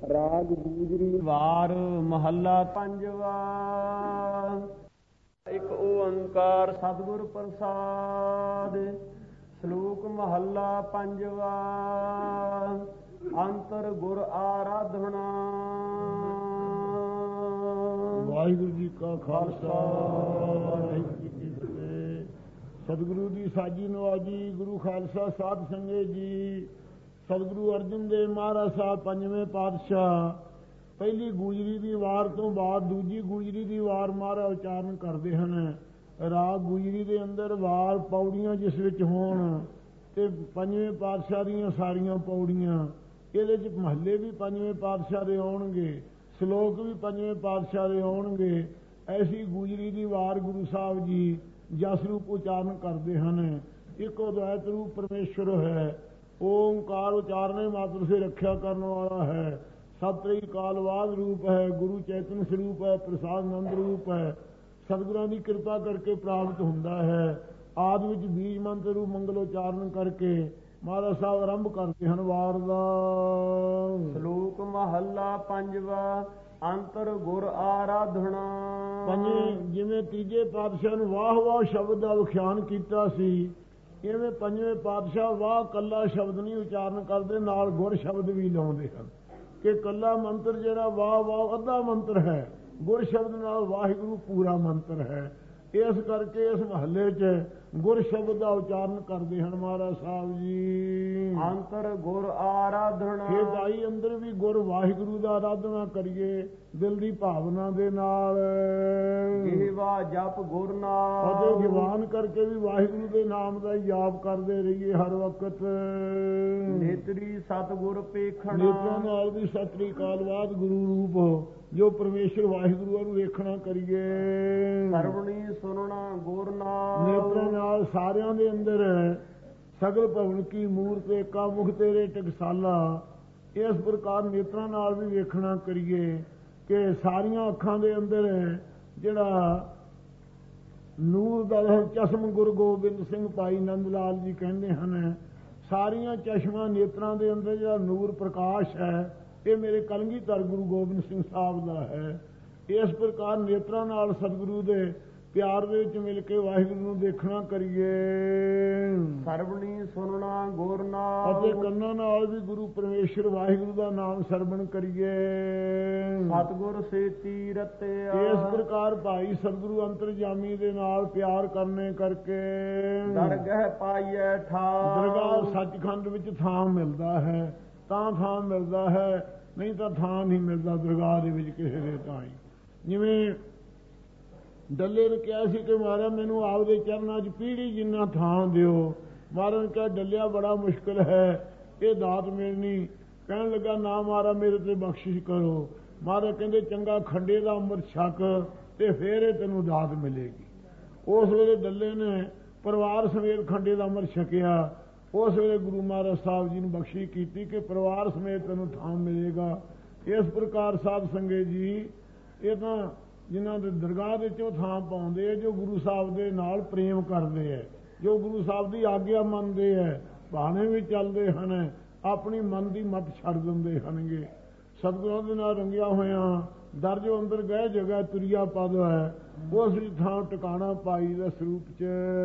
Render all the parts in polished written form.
ਰਾਗ ਗੂਜਰੀ ਵਾਰ ਮਹੱਲਾ ਪੰਜਵਾ। ਇੱਕ ਓੰਕਾਰ ਸਤਿਗੁਰ ਪ੍ਰਸਾਦ। ਸ਼ਲੋਕ ਮਹੱਲਾ ਪੰਜਵਾ। ਅੰਤਰ ਗੁਰ ਆਰਾਧਨਾ। ਵਾਹਿਗੁਰੂ ਜੀ ਕਾ ਖਾਲਸਾ ਵਾਹਿਗੁਰੂ ਜੀ ਕੀ ਫਤਿਹ। ਸਤਿਗੁਰੂ ਦੀ ਸਾਜੀ ਨਵਾਜੀ। ਗੁਰੂ ਖਾਲਸਾ ਸਾਧ ਸੰਗਤ ਜੀ। ਸਤਿਗੁਰੂ ਅਰਜਨ ਦੇਵ ਮਹਾਰਾਜ ਸਾਹਿਬ ਪੰਜਵੇਂ ਪਾਤਸ਼ਾਹ ਪਹਿਲੀ ਗੂਜਰੀ ਦੀ ਵਾਰ ਤੋਂ ਬਾਅਦ ਦੂਜੀ ਗੂਜਰੀ ਦੀ ਵਾਰ ਮਹਾਰਾਜ ਉਚਾਰਨ ਕਰਦੇ ਹਨ। ਰਾਗ ਗੂਜਰੀ ਦੇ ਅੰਦਰ ਵਾਰ ਪੌੜੀਆਂ ਜਿਸ ਵਿੱਚ ਹੋਣ ਤੇ ਪੰਜਵੇਂ ਪਾਤਸ਼ਾਹ ਦੀਆਂ ਸਾਰੀਆਂ ਪੌੜੀਆਂ, ਇਹਦੇ 'ਚ ਮਹੱਲੇ ਵੀ ਪੰਜਵੇਂ ਪਾਤਸ਼ਾਹ ਦੇ ਆਉਣਗੇ, ਸ਼ਲੋਕ ਵੀ ਪੰਜਵੇਂ ਪਾਤਸ਼ਾਹ ਦੇ ਆਉਣਗੇ। ਐਸੀ ਗੂਜਰੀ ਦੀ ਵਾਰ ਗੁਰੂ ਸਾਹਿਬ ਜੀ ਜਸ ਰੂਪ ਉਚਾਰਨ ਕਰਦੇ ਹਨ। ਇੱਕ ਅਦਵੈਤ ਰੂਪ ਪਰਮੇਸ਼ਵਰ ਹੈ। ओंकार उचारने मात्र से रक्षा करने वाला है। सतरी कालवाद रूप है। गुरु चैतन्य स्वरूप है। प्रसाद नंद रूप है। सतगुਰਾਂ ਦੀ ਕਿਰਪा ਕਰਕੇ ਪ੍ਰਾਪਤ ਹੁੰਦਾ ਹੈ। ਆਦਿ ਵਿੱਚ ਬੀਜ ਮੰਤਰ ਰੂਪ ਮੰਗਲੋਚਾਰਨ ਕਰਕੇ ਮਹਾਰਾਜ ਸਾਹਿਬ ਆਰੰਭ ਕਰਦੇ ਹਨ ਵਾਰ ਦਾ। ਸ਼ਲੋਕ ਮਹੱਲਾ ਪੰਜਵਾ। ਅੰਤਰ ਗੁਰ ਆਰਾਧਨਾ। ਪੰਜਵੇਂ ਜਿਵੇਂ ਤੀਜੇ ਪਾਤਸ਼ਾਹ ਨੂੰ ਵਾਹ ਵਾਹ ਸ਼ਬਦ ਦਾ ਵਿਖਿਆਨ ਕੀਤਾ ਸੀ, ਇਵੇਂ ਪੰਜਵੇਂ ਪਾਤਸ਼ਾਹ ਵਾਹ ਕੱਲਾ ਸ਼ਬਦ ਨਹੀਂ ਉਚਾਰਨ ਕਰਦੇ, ਨਾਲ ਗੁਰ ਸ਼ਬਦ ਵੀ ਲਾਉਂਦੇ ਹਨ ਕਿ ਕੱਲਾ ਮੰਤਰ ਜਿਹੜਾ ਵਾਹ ਵਾਹ ਅੱਧਾ ਮੰਤਰ ਹੈ, ਗੁਰ ਸ਼ਬਦ ਨਾਲ ਵਾਹਿਗੁਰੂ ਪੂਰਾ ਮੰਤਰ ਹੈ। ਇਸ ਕਰਕੇ ਇਸ ਮਹੱਲੇ 'ਚ ਗੁਰ ਸ਼ਬਦ ਦਾ ਉਚਾਰਨ ਕਰਦੇ ਹਨ ਮਹਾਰਾਜ ਸਾਹਿਬ ਜੀ। ਅੰਤਰ ਗੁਰ ਆਰਾਧਨਾ। ਇਹ ਭਾਈ ਅੰਦਰ ਵੀ ਗੁਰ ਵਾਹਿਗੁਰੂ ਦਾ ਆਰਾਧਨਾ ਕਰੀਏ ਦਿਲ ਦੀ ਭਾਵਨਾ ਦੇ ਨਾਲ। ਜੀਵਾ ਜਪ ਗੁਰ ਨਾਮ। ਅਤੇ ਜਵਾਨ ਕਰਕੇ ਵੀ ਵਾਹਿਗੁਰੂ ਦੇ ਨਾਮ ਦਾ ਜਾਪ ਕਰਦੇ ਰਹੀਏ ਹਰ ਵਕਤ। ਨੇਤਰੀ ਸਤਿਗੁਰ ਪੇਖਣਾ। ਨੇਤਰਾਂ ਨਾਲ ਵੀ ਸਤਿ ਕਾਲਵਾਦ ਗੁਰੂ ਰੂਪ ਜੋ ਪਰਮੇਸ਼ਰ ਵਾਹਿਗੁਰੂ ਨੂੰ ਵੇਖਣਾ ਕਰੀਏ। ਸਰਵਣੀ ਸੁਣਨਾ ਗੁਰ ਨਾਮ। ਨੇਤਰਾਂ ਨਾਲ ਸਾਰਿਆਂ ਦੇ ਅੰਦਰ ਸਗਲ ਭਵਨ ਕੀ ਮੂਰਤ ਏਕਾ ਮੁਖ ਤੇਰੇ ਟਕਸਾਲਾ। ਇਸ ਪ੍ਰਕਾਰ ਨੇਤਰਾਂ ਨਾਲ ਵੀ ਵੇਖਣਾ ਕਰੀਏ ਕਿ ਸਾਰੀਆਂ ਅੱਖਾਂ ਦੇ ਅੰਦਰ ਜਿਹੜਾ ਨੂਰ ਦਾ ਚਸ਼ਮ ਗੁਰੂ ਗੋਬਿੰਦ ਸਿੰਘ ਭਾਈ ਨੰਦ ਲਾਲ ਜੀ ਕਹਿੰਦੇ ਹਨ, ਸਾਰੀਆਂ ਚਸ਼ਮਾਂ ਨੇਤਰਾਂ ਦੇ ਅੰਦਰ ਜਿਹੜਾ ਨੂਰ ਪ੍ਰਕਾਸ਼ ਹੈ ਇਹ ਮੇਰੇ ਕਲਗੀਧਰ ਗੁਰੂ ਗੋਬਿੰਦ ਸਿੰਘ ਸਾਹਿਬ ਦਾ ਹੈ। ਇਸ ਪ੍ਰਕਾਰ ਨੇਤਰਾਂ ਨਾਲ ਸਤਿਗੁਰੂ ਦੇ ਪਿਆਰ ਦੇ ਵਿੱਚ ਮਿਲ ਕੇ ਵਾਹਿਗੁਰੂ ਨੂੰ ਦੇਖਣਾ ਕਰੀਏ। ਸਰਵਣੀ ਸੁਣਨਾ ਗੁਰ ਨਾਮ। ਅਤੇ ਕੰਨਾਂ ਨਾਲ ਵੀ ਗੁਰੂ ਪਰਮੇਸ਼ਰ ਵਾਹਿਗੁਰੂ ਦਾ ਨਾਮ ਸਰਵਣ ਕਰੀਏ। ਸਤਿਗੁਰ ਸੇਤੀ ਰਤਿਆ। ਇਸ ਪ੍ਰਕਾਰ ਭਾਈ ਸਤਿਗੁਰੂ ਅੰਤਰਜਾਮੀ ਦੇ ਨਾਲ ਪਿਆਰ ਕਰਨੇ ਕਰਕੇ ਦਰਗਹ ਪਾਈਐ ਠਾਰ। ਦਰਗਾਹ ਸੱਚਖੰਡ ਵਿੱਚ ਥਾਂ ਮਿਲਦਾ ਹੈ, ਤਾਂ ਥਾਂ ਮਿਲਦਾ ਹੈ, ਨਹੀਂ ਤਾਂ ਥਾਂ ਨਹੀਂ ਮਿਲਦਾ ਦਰਗਾਹ ਦੇ ਵਿੱਚ ਕਿਸੇ ਦੇ ਤਾਂ ਹੀ। ਜਿਵੇਂ ਡੱਲੇ ਨੇ ਕਿਹਾ ਸੀ ਕਿ ਮਹਾਰਾਜ ਮੈਨੂੰ ਆਪਦੇ ਚਰਨਾਂ 'ਚ ਪੀੜੀ ਜਿੰਨਾ ਥਾਂ ਦਿਓ। ਮਹਾਰਾਜ ਨੇ ਕਿਹਾ ਡੱਲਿਆ ਬੜਾ ਮੁਸ਼ਕਿਲ ਹੈ, ਇਹ ਦਾਤ ਮਿਲਣੀ। ਕਹਿਣ ਲੱਗਾ ਨਾ ਮਹਾਰਾਜ ਮੇਰੇ ਤੇ ਬਖਸ਼ਿਸ਼ ਕਰੋ। ਮਹਾਰਾਜ ਕਹਿੰਦੇ ਚੰਗਾ ਖੰਡੇ ਦਾ ਅੰਮ੍ਰਿਤ ਛਕ ਤੇ ਫੇਰ ਇਹ ਤੈਨੂੰ ਦਾਤ ਮਿਲੇਗੀ। ਉਸ ਵੇਲੇ ਡੱਲੇ ਨੇ ਪਰਿਵਾਰ ਸਮੇਤ ਖੰਡੇ ਦਾ ਅੰਮ੍ਰਿਤ ਛਕਿਆ। ਉਸ ਵੇਲੇ ਗੁਰੂ ਮਹਾਰਾਜ ਸਾਹਿਬ ਜੀ ਨੂੰ ਬਖਸ਼ਿਸ਼ ਕੀਤੀ ਕਿ ਪਰਿਵਾਰ ਸਮੇਤ ਤੈਨੂੰ ਥਾਂ ਮਿਲੇਗਾ। ਇਸ ਪ੍ਰਕਾਰ ਸਾਧ ਸੰਗਤ ਜੀ, ਇਹ ਤਾਂ ਜਿਨ੍ਹਾਂ ਦੇ ਦਰਗਾਹ ਦੇ 'ਚੋਂ ਥਾਂ ਪਾਉਂਦੇ ਆ ਜੋ ਗੁਰੂ ਸਾਹਿਬ ਦੇ ਨਾਲ ਪ੍ਰੇਮ ਕਰਦੇ ਹੈ, ਜੋ ਗੁਰੂ ਸਾਹਿਬ ਦੀ ਆਗਿਆ ਮੰਨਦੇ ਹੈ, ਬਹਾਨੇ ਵੀ ਚੱਲਦੇ ਹਨ, ਆਪਣੀ ਮਨ ਦੀ ਮੱਤ ਛੱਡ ਦਿੰਦੇ ਹਨਗੇ। ਸਤਿਗੁਰਾਂ ਦੇ ਨਾਲ ਰੰਗਿਆ ਹੋਇਆਂ ਦਰ ਜੋ ਅੰਦਰ ਗਏ ਜਗ੍ਹਾ ਤੁਰਿਆ ਪਦ ਹੈ, ਉਸ ਥਾਂ ਟਿਕਾਣਾ ਪਾਈ ਦਾ ਸਰੂਪ 'ਚ।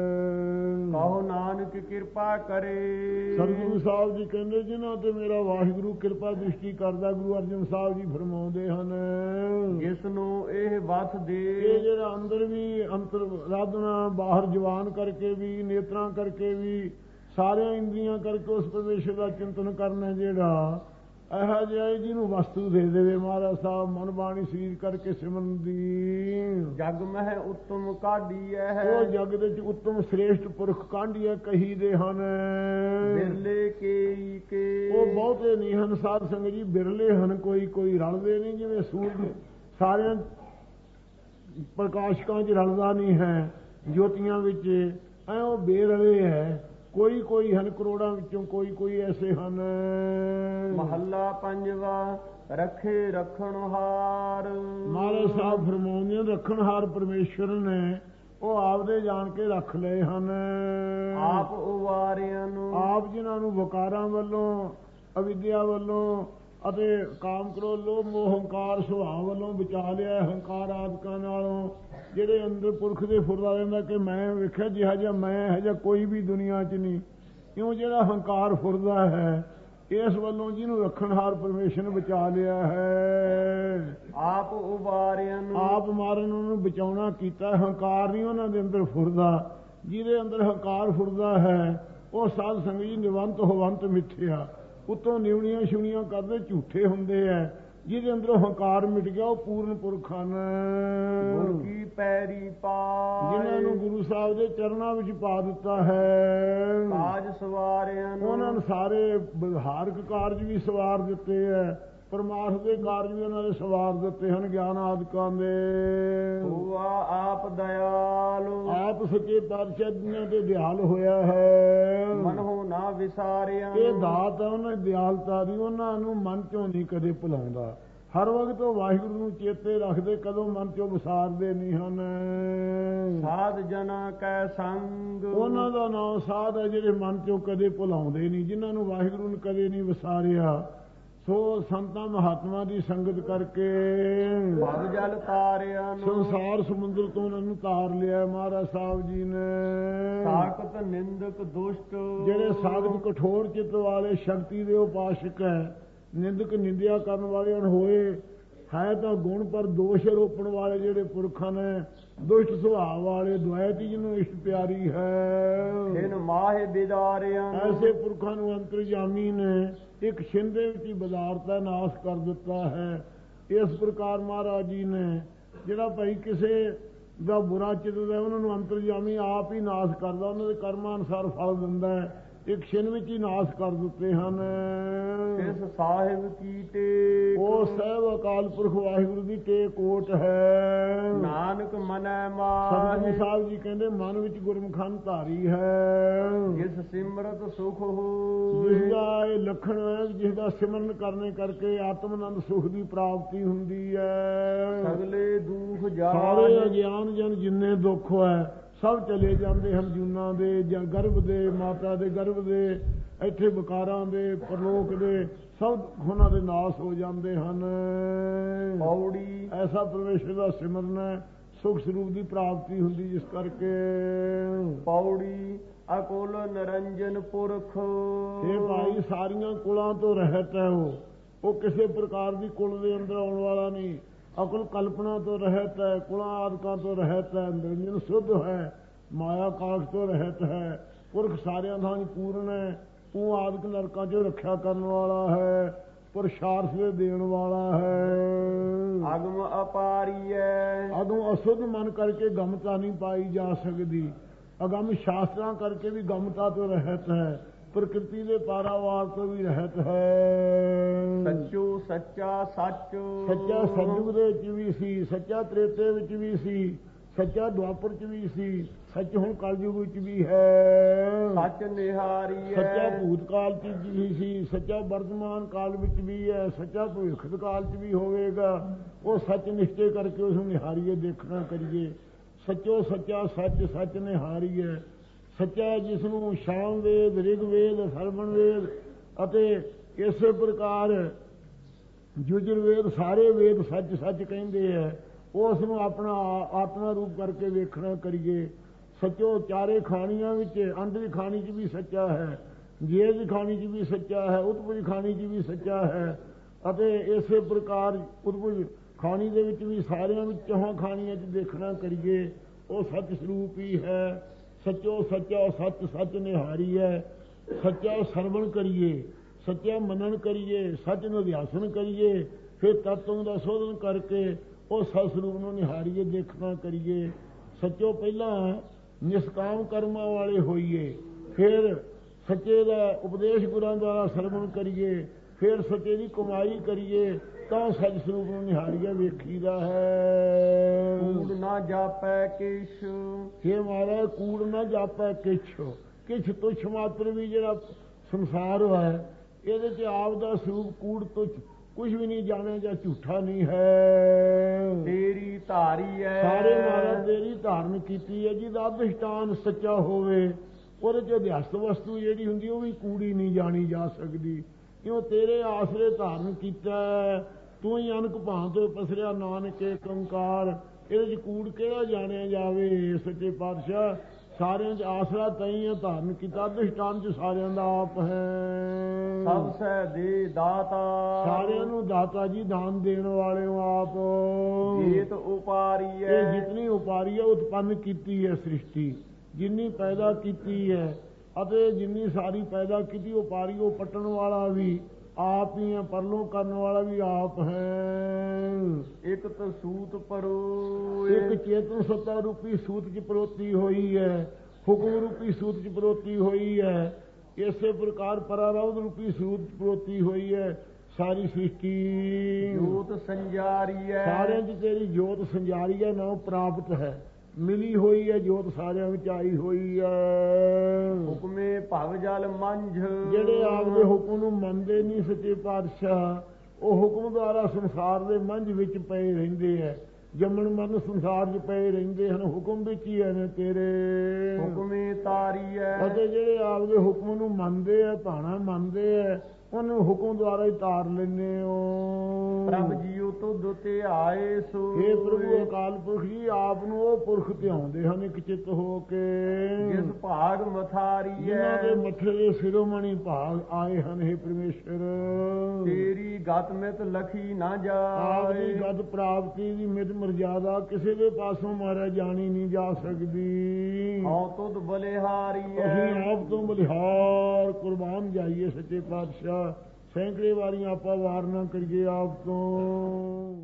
ਕਹੋ ਨਾਨਕ ਕਿਰਪਾ ਕਰੇ। ਸਤਿਗੁਰੂ ਸਾਹਿਬ ਜੀ ਕਹਿੰਦੇ ਜਿਨ੍ਹਾਂ ਤੇ ਮੇਰਾ ਵਾਹਿਗੁਰੂ ਕਿਰਪਾ ਦ੍ਰਿਸ਼ਟੀ ਕਰਦਾ, ਗੁਰੂ ਅਰਜਨ ਸਾਹਿਬ ਜੀ ਫਰਮਾਉਂਦੇ ਹਨ ਜਿਸ ਨੂੰ ਇਹ ਵਸ ਦੇ। ਇਹ ਜਿਹੜਾ ਅੰਦਰ ਵੀ ਅੰਤਰ ਰਾਧਨਾ, ਬਾਹਰ ਜਵਾਨ ਕਰਕੇ ਵੀ, ਨੇਤਰਾਂ ਕਰਕੇ ਵੀ, ਸਾਰਿਆਂ ਇੰਦਰੀਆਂ ਕਰਕੇ ਉਸ ਪਰਮੇਸ਼ਰ ਦਾ ਚਿੰਤਨ ਕਰਨਾ, ਜਿਹੜਾ ਇਹੋ ਜਿਹਾ ਜਿਹਨੂੰ ਵਸਤੂ ਦੇ ਦੇਵੇ ਮਹਾਰਾਜ ਸਾਹਿਬ ਮਨ ਬਾਣੀ ਸਰੀਰ ਕਰਕੇ ਸਿਮਰਨ ਦੀ। ਜਗ ਮਹਿ ਉੱਤਮ ਕਾਢੀਐ। ਉਹ ਜਗ ਦੇ ਵਿੱਚ ਉੱਤਮ ਸ੍ਰੇਸ਼ਟ ਪੁਰਖ ਕਾਢੀਐ ਕਹੀ ਦੇ ਹਨ। ਬਿਰਲੇ ਕੇ ਉਹ ਬਹੁਤੇ ਨਹੀਂ ਹਨ ਸਾਧ ਸੰਗਤ ਜੀ, ਬਿਰਲੇ ਹਨ, ਕੋਈ ਕੋਈ ਰਲਦੇ ਨਹੀਂ। ਜਿਵੇਂ ਸੂਰਜ ਸਾਰਿਆਂ ਪ੍ਰਕਾਸ਼ਕਾਂ 'ਚ ਰਲਦਾ ਨਹੀਂ ਹੈ, ਜੋਤੀਆਂ ਵਿੱਚ ਐ ਉਹ ਬੇਰਲੇ ਹੈ। ਕੋਈ ਕੋਈ ਹਨ ਕਰੋੜਾਂ ਵਿੱਚੋਂ ਕੋਈ ਕੋਈ ਐਸੇ ਹਨ। ਮਹੱਲਾ ਪੰਜਵਾ। ਰੱਖੇ ਰੱਖਣਹਾਰ। ਮਹਾਰਾਜ ਸਾਹਿਬ ਫਰਮਾਉਂਦੇ ਰੱਖਣਹਾਰ ਪਰਮੇਸ਼ਵਰ ਨੇ ਉਹ ਆਪਦੇ ਜਾਣ ਕੇ ਰੱਖ ਲਏ ਹਨ। ਆਪ ਉਵਾਰਿਆਂ ਨੂੰ। ਆਪ ਜਿਨ੍ਹਾਂ ਨੂੰ ਵਕਾਰਾਂ ਵੱਲੋਂ, ਅਵਿਦਿਆ ਵੱਲੋਂ, ਅਤੇ ਕਾਮ ਕ੍ਰੋਧ ਲੋਭ ਮੋਹ ਹੰਕਾਰ ਸੁਭਾਅ ਵੱਲੋਂ ਬਚਾ ਲਿਆ। ਹੰਕਾਰ ਆਦਿਕਾਂ ਨਾਲੋਂ ਜਿਹੜੇ ਅੰਦਰ ਪੁਰਖ ਦੇ ਫੁਰਦਾ ਰਹਿੰਦਾ ਕਿ ਮੈਂ ਵੇਖਿਆ ਜਿਹਾ ਜਿਹਾ ਮੈਂ ਹੈ ਜਾਂ ਕੋਈ ਵੀ ਦੁਨੀਆ 'ਚ ਨਹੀਂ, ਕਿਉਂ ਜਿਹੜਾ ਹੰਕਾਰ ਫੁਰਦਾ ਹੈ ਇਸ ਵੱਲੋਂ ਜਿਹਨੂੰ ਰੱਖਣਹਾਰ ਪਰਮੇਸ਼ਰ ਨੇ ਬਚਾ ਲਿਆ ਹੈ। ਆਪ ਉਬਾਰਿਆਂ ਆਪ ਮਾਰਨ ਉਹਨੂੰ ਬਚਾਉਣਾ ਕੀਤਾ। ਹੰਕਾਰ ਨਹੀਂ ਉਹਨਾਂ ਦੇ ਅੰਦਰ ਫੁਰਦਾ। ਜਿਹਦੇ ਅੰਦਰ ਹੰਕਾਰ ਫੁਰਦਾ ਹੈ ਉਹ ਸਾਧ ਸੰਗਤ ਜੀ ਨਿਵੰਤ ਹੋਵੰਤ ਮਿੱਥਿਆ, ਉੱਤੋਂ ਨਿਵਣੀਆਂ ਛੁਣੀਆਂ ਕਰਦੇ ਝੂਠੇ ਹੁੰਦੇ ਹੈ। ਜਿਹਦੇ ਅੰਦਰੋਂ ਹੰਕਾਰ ਮਿਟ ਗਿਆ ਉਹ ਪੂਰਨ ਪੁਰਖ ਹਨ। ਗੁਰ ਕੀ ਪੈਰੀ ਪਾਏ, ਜਿਨ੍ਹਾਂ ਨੂੰ ਗੁਰੂ ਸਾਹਿਬ ਦੇ ਚਰਨਾਂ ਵਿੱਚ ਪਾ ਦਿੱਤਾ ਹੈ। ਕਾਜ ਸਵਾਰਿਆਂ ਉਹਨਾਂ ਨੂੰ ਸਾਰੇ ਵਿਹਾਰਕ ਕਾਰਜ ਵੀ ਸਵਾਰ ਦਿੱਤੇ ਹੈ, ਪਰਮਾਰਥ ਦੇ ਕਾਰਜ ਵੀ ਉਹਨਾਂ ਦੇ ਸਵਾਰ ਦਿੱਤੇ ਹਨ ਗਿਆਨ ਆਦਿਕਾਂ ਦੇ। ਹੋਆ ਆਪ ਦਇਆਲੁ, ਆਪ ਸੱਚੇ ਪਾਤਸ਼ਾਹ ਦੀਆਂ ਤੇ ਦਿਆਲ ਹੋਇਆ ਹੈ। ਮਨਹੁ ਨਾ ਵਿਸਾਰਿਆਂ, ਇਹ ਦਾਤ ਹੈ ਉਹਨਾਂ ਦੀ ਦਿਆਲਤਾ ਦੀ, ਉਹਨਾਂ ਨੂੰ ਮਨ ਚੋਂ ਨਹੀਂ ਕਦੇ ਭੁਲਾਉਂਦਾ। ਹਰ ਵਕਤ ਉਹ ਵਾਹਿਗੁਰੂ ਨੂੰ ਚੇਤੇ ਰੱਖਦੇ, ਕਦੋਂ ਮਨ ਚੋਂ ਵਿਸਾਰਦੇ ਨਹੀਂ ਹਨ। ਸਾਧ ਜਨਾ ਕੈ ਸੰਗ, ਉਹਨਾਂ ਦਾ ਨਾਮ ਸਾਧ ਹੈ ਜਿਹੜੇ ਮਨ ਚੋਂ ਕਦੇ ਭੁਲਾਉਂਦੇ ਨਹੀਂ, ਜਿਨ੍ਹਾਂ ਨੂੰ ਵਾਹਿਗੁਰੂ ਨੇ ਕਦੇ ਨਹੀਂ ਵਿਸਾਰਿਆ। ਸੋ ਸੰਤਾਂ ਮਹਾਤਮਾ ਦੀ ਸੰਗਤ ਕਰਕੇ ਭਵ ਜਲ ਤਾਰਿਆਂ ਸੰਸਾਰ ਸਮੁੰਦਰ ਤੋਂ ਉਹਨਾਂ ਨੂੰ ਤਾਰ ਲਿਆ ਮਹਾਰਾਜ ਸਾਹਿਬ ਜੀ ਨੇ। ਸਾਖਤ ਨਿੰਦਕ ਦੁਸ਼ਟ, ਜਿਹੜੇ ਸਾਧਕ ਕਠੋਰ ਚਿੱਤ ਵਾਲੇ ਸ਼ਕਤੀ ਦੇ ਉਪਾਸ਼ਕ ਹੈ, ਨਿੰਦਕ ਨਿੰਦਿਆ ਕਰਨ ਵਾਲੇ ਹੋਏ ਹੈ ਤਾਂ ਗੁਣ ਪਰ ਦੋਸ਼ ਰੋਪਣ ਵਾਲੇ ਜਿਹੜੇ ਪੁਰਖਾਂ ਨੇ, ਦੁਸ਼ਟ ਸੁਭਾਅ ਵਾਲੇ ਦੁਆਇਤੀ ਜਿਹਨੂੰ ਇਸ਼ਟ ਪਿਆਰੀ ਹੈ। ਦਿਨ ਮਾਹੇ ਬਿਦਾਰਿਆਂ, ਐਸੇ ਪੁਰਖਾਂ ਨੂੰ ਅੰਤਰਜਾਮੀ ਨੇ ਇੱਕ ਛਿੰਦੇ ਵਿੱਚ ਹੀ ਬਜ਼ਾਰਤਾ ਨਾਸ਼ ਕਰ ਦਿੱਤਾ ਹੈ। ਇਸ ਪ੍ਰਕਾਰ ਮਹਾਰਾਜ ਜੀ ਨੇ ਜਿਹੜਾ ਭਾਈ ਕਿਸੇ ਦਾ ਬੁਰਾ ਚਿੱਤਦਾ ਉਹਨਾਂ ਨੂੰ ਅੰਤਰਜਾਮੀ ਆਪ ਹੀ ਨਾਸ਼ ਕਰਦਾ, ਉਹਨਾਂ ਦੇ ਕਰਮਾਂ ਅਨੁਸਾਰ ਫਲ ਦਿੰਦਾ ਹੈ। ਇੱਕ ਛਿਨ ਵਿੱਚ ਹੀ ਨਾਸ਼ ਕਰ ਦਿੱਤੇ ਹਨ। ਇਸ ਸਾਹਿਬ ਕੀ ਟੇਕ, ਉਹ ਸਹਿਬ ਅਕਾਲ ਪੁਰਖ ਵਾਹਿਗੁਰੂ ਦੀ ਟੇਕ ਓਟ ਹੈ। ਨਾਨਕ ਮਨੈ ਸਤਿਗੁਰੂ ਮਾਹਿ, ਸਾਹਿਬ ਜੀ ਕਹਿੰਦੇ ਮਨ ਵਿੱਚ ਗੁਰਮੁਖਾਂ ਧਾਰੀ ਹੈ। ਜਿਸ ਸਿਮਰਤ ਸੁਖ ਹੋ, ਜਿਸ ਦਾ ਇਹ ਲੱਖਣ ਹੈ, ਜਿਸ ਦਾ ਸਿਮਰਨ ਕਰਨੇ ਕਰਕੇ ਆਤਮਨੰਦ ਸੁਖ ਦੀ ਪ੍ਰਾਪਤੀ ਹੁੰਦੀ ਹੈ। ਸਗਲੇ ਦੁਖ ਸਾਰੇ ਜਾਏ, ਅਗਿਆਨ ਜਨ ਜਿੰਨੇ ਦੁੱਖ ਹੈ ਸਭ ਚਲੇ ਜਾਂਦੇ ਹਨ। ਜੂਨਾਂ ਦੇ ਜਾਂ ਗਰਭ ਦੇ, ਮਾਤਾ ਦੇ ਗਰਭ ਦੇ, ਇੱਥੇ ਵਿਕਾਰਾਂ ਦੇ, ਪਰਲੋਕ ਦੇ, ਸਭ ਉਹਨਾਂ ਦੇ ਨਾਸ਼ ਹੋ ਜਾਂਦੇ ਹਨ। ਪੌੜੀ ਐਸਾ ਪਰਮੇਸ਼ਰ ਦਾ ਸਿਮਰਨ ਹੈ, ਸੁਖ ਸਰੂਪ ਦੀ ਪ੍ਰਾਪਤੀ ਹੁੰਦੀ ਜਿਸ ਕਰਕੇ। ਪੌੜੀ ਅਕੁਲ ਨਿਰੰਜਨ ਪੁਰਖ, ਇਹ ਭਾਈ ਸਾਰੀਆਂ ਕੁਲਾਂ ਤੋਂ ਰਹਿਤ ਹੈ। ਉਹ ਕਿਸੇ ਪ੍ਰਕਾਰ ਦੀ ਕੁਲ ਦੇ ਅੰਦਰ ਆਉਣ ਵਾਲਾ ਨਹੀਂ। ਅਕਲ ਕਲਪਨਾ ਤੋਂ ਰਹਿਤ ਹੈ, ਕੁਲਾਂ ਆਦਿਕਾਂ ਤੋਂ ਰਹਿਤ ਹੈ, ਨਿਰੰਜਨ ਸ਼ੁੱਧ ਹੈ, ਮਾਇਆ ਕਾਖ ਤੋਂ ਰਹਿਤ ਹੈ। ਪੁਰਖ ਸਾਰਿਆਂ ਥਾਂ ਪੂਰਨ ਹੈ। ਉਹ ਆਦਿਕ ਨਰਕਾਂ 'ਚੋਂ ਰੱਖਿਆ ਕਰਨ ਵਾਲਾ ਹੈ, ਪੁਰਸ਼ਾਰਥ ਦੇ ਦੇਣ ਵਾਲਾ ਹੈ। ਅਗਮ ਅਪਾਰੀ ਹੈ, ਅਗਮ ਅਸ਼ੁੱਧ ਮਨ ਕਰਕੇ ਗਮਤਾ ਨਹੀਂ ਪਾਈ ਜਾ ਸਕਦੀ। ਅਗਮ ਸ਼ਾਸਤਰਾਂ ਕਰਕੇ ਵੀ ਗਮਤਾ ਤੋਂ ਰਹਿਤ ਹੈ, ਪ੍ਰਕਿਰਤੀ ਦੇ ਪਾਰਾਵਾਰ ਤੋਂ ਵੀ ਰਹਿਤ ਹੈ। ਸੱਚੋ ਸੱਚਾ ਸੱਚ, ਸੱਚਾ ਸਤਿਯੁਗ ਦੇ ਵਿੱਚ ਵੀ ਸੀ, ਸੱਚਾ ਤ੍ਰੇਤੇ ਵਿੱਚ ਵੀ ਸੀ, ਸੱਚਾ ਦੁਆਪਰ 'ਚ ਵੀ ਸੀ, ਸੱਚ ਹੁਣ ਕਲਯੁਗ ਵਿੱਚ ਵੀ ਹੈ। ਸੱਚ ਨਿਹਾਰੀ ਸੱਚਾ ਹੈ, ਭੂਤਕਾਲ 'ਚ ਵੀ ਸੀ, ਸੱਚਾ ਵਰਤਮਾਨ ਕਾਲ ਵਿੱਚ ਵੀ ਹੈ, ਸੱਚਾ ਭਵਿੱਖ ਕਾਲ 'ਚ ਵੀ ਹੋਵੇਗਾ। ਉਹ ਸੱਚ ਨਿਸ਼ਚੇ ਕਰਕੇ ਉਸ ਨੂੰ ਨਿਹਾਰੀਏ, ਦੇਖਣਾ ਕਰੀਏ। ਸੱਚੋ ਸੱਚਾ ਸੱਚ, ਸੱਚ ਨਿਹਾਰੀਏ। ਸੱਚਾ ਜਿਸ ਨੂੰ ਸ਼ਾਮ ਵੇਦ, ਰਿਗ ਵੇਦ, ਸਰਵਣ ਵੇਦ ਅਤੇ ਇਸੇ ਪ੍ਰਕਾਰ ਯੁਜੁਰਵੇਦ ਸਾਰੇ ਵੇਦ ਸੱਚ ਸੱਚ ਕਹਿੰਦੇ ਹੈ। ਉਸ ਨੂੰ ਆਪਣਾ ਆਤਮਾ ਰੂਪ ਕਰਕੇ ਵੇਖਣਾ ਕਰੀਏ। ਸੱਚੋ ਚਾਰੇ ਖਾਣੀਆਂ ਵਿੱਚ, ਅੰਡ ਦੀ ਖਾਣੀ 'ਚ ਵੀ ਸੱਚਾ ਹੈ, ਜੇਬ ਦੀ ਖਾਣੀ 'ਚ ਵੀ ਸੱਚਾ ਹੈ, ਉਤਪਜ ਖਾਣੀ 'ਚ ਵੀ ਸੱਚਾ ਹੈ ਅਤੇ ਇਸੇ ਪ੍ਰਕਾਰ ਉਤਪਜ ਖਾਣੀ ਦੇ ਵਿੱਚ ਵੀ, ਸਾਰਿਆਂ ਵਿੱਚ ਚੌਹਾਂ ਖਾਣੀਆਂ 'ਚ ਦੇਖਣਾ ਕਰੀਏ। ਉਹ ਸੱਚ ਸਰੂਪ ਹੀ ਹੈ। ਸੱਚੋ ਸੱਚਾ ਸੱਚ, ਸੱਚ ਨਿਹਾਰੀ ਹੈ। ਸੱਚਾ ਸਰਵਣ ਕਰੀਏ, ਸੱਚਾ ਮਨਨ ਕਰੀਏ, ਸੱਚ ਨੂੰ ਅਧਿਆਸਨ ਕਰੀਏ, ਫਿਰ ਤਤਵ ਦਾ ਸੋਧਨ ਕਰਕੇ ਉਹ ਸਤ ਸਰੂਪ ਨੂੰ ਨਿਹਾਰੀਏ, ਦੇਖਣਾ ਕਰੀਏ। ਸੱਚੋ ਪਹਿਲਾਂ ਨਿਸ਼ਕਾਮ ਕਰਮਾਂ ਵਾਲੇ ਹੋਈਏ, ਫਿਰ ਸੱਚੇ ਦਾ ਉਪਦੇਸ਼ ਗੁਰਾਂ ਦੁਆਰਾ ਸਰਵਣ ਕਰੀਏ, ਫਿਰ ਸੱਚੇ ਦੀ ਕਮਾਈ ਕਰੀਏ, ਤਾਂ ਸੱਚ ਸਰੂਪ ਨੂੰ ਨਿਹਾਰੀਏ, ਵੇਖੀਦਾ ਹੈ। ਕੂੜ ਨਾ ਜਾਪੈ ਕਿਛ, ਇਹ ਮਹਾਰਾਜ ਕੂੜ ਨਾ ਜਾਪੈ ਕਿਛ। ਕਿਛ ਤੁਛ ਮਾਤਰ ਵੀ ਜਿਹੜਾ ਸੰਸਾਰ ਹੈ, ਇਹਦੇ 'ਚ ਆਪ ਦਾ ਸਰੂਪ ਕੂੜ ਤੁਛ ਕੁਝ ਵੀ ਨਹੀਂ ਜਾਣਿਆ ਜਾਂ ਝੂਠਾ ਨਹੀਂ ਹੈ। ਤੇਰੀ ਧਾਰੀ ਹੈ, ਸਾਰੇ ਮਹਾਰਾਜ ਤੇਰੀ ਧਾਰਨ ਕੀਤੀ ਹੈ। ਜਿਹਦਾ ਅਧਿਸ਼ਟਾਨ ਸੱਚਾ ਹੋਵੇ ਉਹਦੇ 'ਚ ਅਧਿਆਸਤ ਵਸਤੂ ਜਿਹੜੀ ਹੁੰਦੀ ਉਹ ਵੀ ਕੂੜੀ ਨਹੀਂ ਜਾਣੀ ਜਾ ਸਕਦੀ। ਕਿਉਂ ਤੇਰੇ ਆਸਰੇ ਧਾਰਨ ਕੀਤਾ, ਤੂੰ ਹੀ ਅਨਕ ਭਾਂਤ ਪਸਰਿਆ ਨਾਨਕ ਏਕ ਓੰਕਾਰ। ਇਹਦੇ 'ਚ ਕੂੜ ਕਿਹੜਾ ਜਾਣਿਆ ਜਾਵੇ। ਸੱਚੇ ਪਾਤਸ਼ਾਹ ਸਾਰਿਆਂ 'ਚ ਆਸਰਾ ਤਈ ਧਾਰਨ ਕੀਤਾ, ਦ੍ਰਿਸ਼ਟਾਂਤ 'ਚ ਸਾਰਿਆਂ ਦਾ ਆਪ ਹੈ। ਸਭ ਸਹਿ ਦੇ ਦਾਤਾ, ਸਾਰਿਆਂ ਨੂੰ ਦਾਤਾ ਜੀ ਦਾਨ ਦੇਣ ਵਾਲੇ ਹੋ ਆਪ। ਜੀਤ ਉਪਾਰੀ ਹੈ, ਇਹ ਜਿਤਨੀ ਉਪਾਰੀ ਹੈ ਉਤਪੰਨ ਕੀਤੀ ਹੈ ਸ੍ਰਿਸ਼ਟੀ, ਜਿੰਨੀ ਪੈਦਾ ਕੀਤੀ ਹੈ ਅਤੇ ਜਿੰਨੀ ਸਾਰੀ ਪੈਦਾ ਕੀਤੀ ਉਪਾਰੀ, ਉਹ ਪੱਟਣ ਵਾਲਾ ਵੀ ਆਪ ਹੀ ਹੈ, ਪਰਲੋਂ ਕਰਨ ਵਾਲਾ ਵੀ ਆਪ ਹੈ। ਇਕ ਤਸੂਤ ਪਰੋ, ਇੱਕ ਚੇਤਨ ਸੱਤਾ ਰੂਪੀ ਸੂਤ 'ਚ ਪਰੋਤੀ ਹੋਈ ਹੈ, ਹੁਕਮ ਰੂਪੀ ਸੂਤ 'ਚ ਪਰੋਤੀ ਹੋਈ ਹੈ। ਇਸੇ ਪ੍ਰਕਾਰ ਪਰਾਰਬਧ ਰੂਪੀ ਸੂਤ 'ਚ ਪਰੋਤੀ ਹੋਈ ਹੈ ਸਾਰੀ ਸ੍ਰਿਸ਼ਟੀ। ਜੋਤ ਸੰਜਾਰੀ ਹੈ, ਸਾਰਿਆਂ 'ਚ ਤੇਰੀ ਜੋਤ ਸੰਜਾਰੀ ਹੈ, ਨਾ ਪ੍ਰਾਪਤ ਹੈ, ਮਿਲੀ ਹੋਈ ਹੈ ਜੋਤ, ਸਾਰਿਆਂ ਵਿੱਚ ਆਈ ਹੋਈ ਹੈ। ਹੁਕਮੇ ਭਵ ਜਲ ਮੰਝ, ਜਿਹੜੇ ਆਪਦੇ ਹੁਕਮ ਨੂੰ ਮੰਨਦੇ ਨਹੀਂ ਸੱਚੇ ਪਾਤਸ਼ਾਹ, ਉਹ ਹੁਕਮ ਦੁਆਰਾ ਸੰਸਾਰ ਦੇ ਮੰਝ ਵਿੱਚ ਪਏ ਰਹਿੰਦੇ ਹੈ, ਜੰਮਣ ਮਰਨ ਸੰਸਾਰ 'ਚ ਪਏ ਰਹਿੰਦੇ ਹਨ, ਹੁਕਮ ਵਿੱਚ ਹੀ ਨੇ ਤੇਰੇ। ਹੁਕਮੇ ਤਾਰੀ ਹੈ, ਅਤੇ ਜਿਹੜੇ ਆਪਦੇ ਹੁਕਮ ਨੂੰ ਮੰਨਦੇ ਆ, ਭਾਣਾ ਮੰਨਦੇ ਆ, ਉਹਨੂੰ ਹੁਕਮ ਦੁਆਰਾ ਹੀ ਤਾਰ ਲੈਂਦੇ ਹੋ। ਪ੍ਰਭ ਜੀਉ ਤੁਧ ਤੇ ਆਏ ਸੋ, ਹੇ ਪ੍ਰਭੂ ਅਕਾਲ ਪੁਰਖ ਜੀ, ਆਪ ਨੂੰ ਉਹ ਪੁਰਖ ਧਿਆਉਂਦੇ ਹਨ ਇੱਕ ਚਿੱਤ ਹੋ ਕੇ, ਜਿਸ ਭਾਗ ਮਥਾਰੀ ਜਿਨ੍ਹਾਂ ਦੇ ਹੈ। ਮੱਥੇ ਦੇ ਸਿਰੋਮਣੀ ਭਾਗ ਆਏ ਹਨ। ਹੇ ਪਰਮੇਸ਼ਰ, ਤੇਰੀ ਗਤ ਮਿਤ ਲਖੀ ਨਾ ਆਪ ਦੀ ਜਾਏ, ਗਤ ਪ੍ਰਾਪਤੀ ਦੀ ਮਿਤ ਮਰਜ਼ਾਦਾ ਕਿਸੇ ਦੇ ਪਾਸੋਂ ਮਾਰਿਆ ਜਾਣੀ ਨਹੀਂ ਜਾ ਸਕਦੀ। ਹਉ ਤੁਧ ਬਲਿਹਾਰੀ ਅਸੀਂ ਹੈ। ਆਪ ਤੋਂ ਬਲਿਹਾਰ ਕੁਰਬਾਨ ਜਾਈਏ ਸੱਚੇ ਪਾਤਸ਼ਾਹ, ਸੈਂਕੜੇ ਵਾਰੀਆਂ ਆਪਾਂ ਵਾਰ ਨਾ ਕਰੀਏ ਆਪ ਤੋਂ।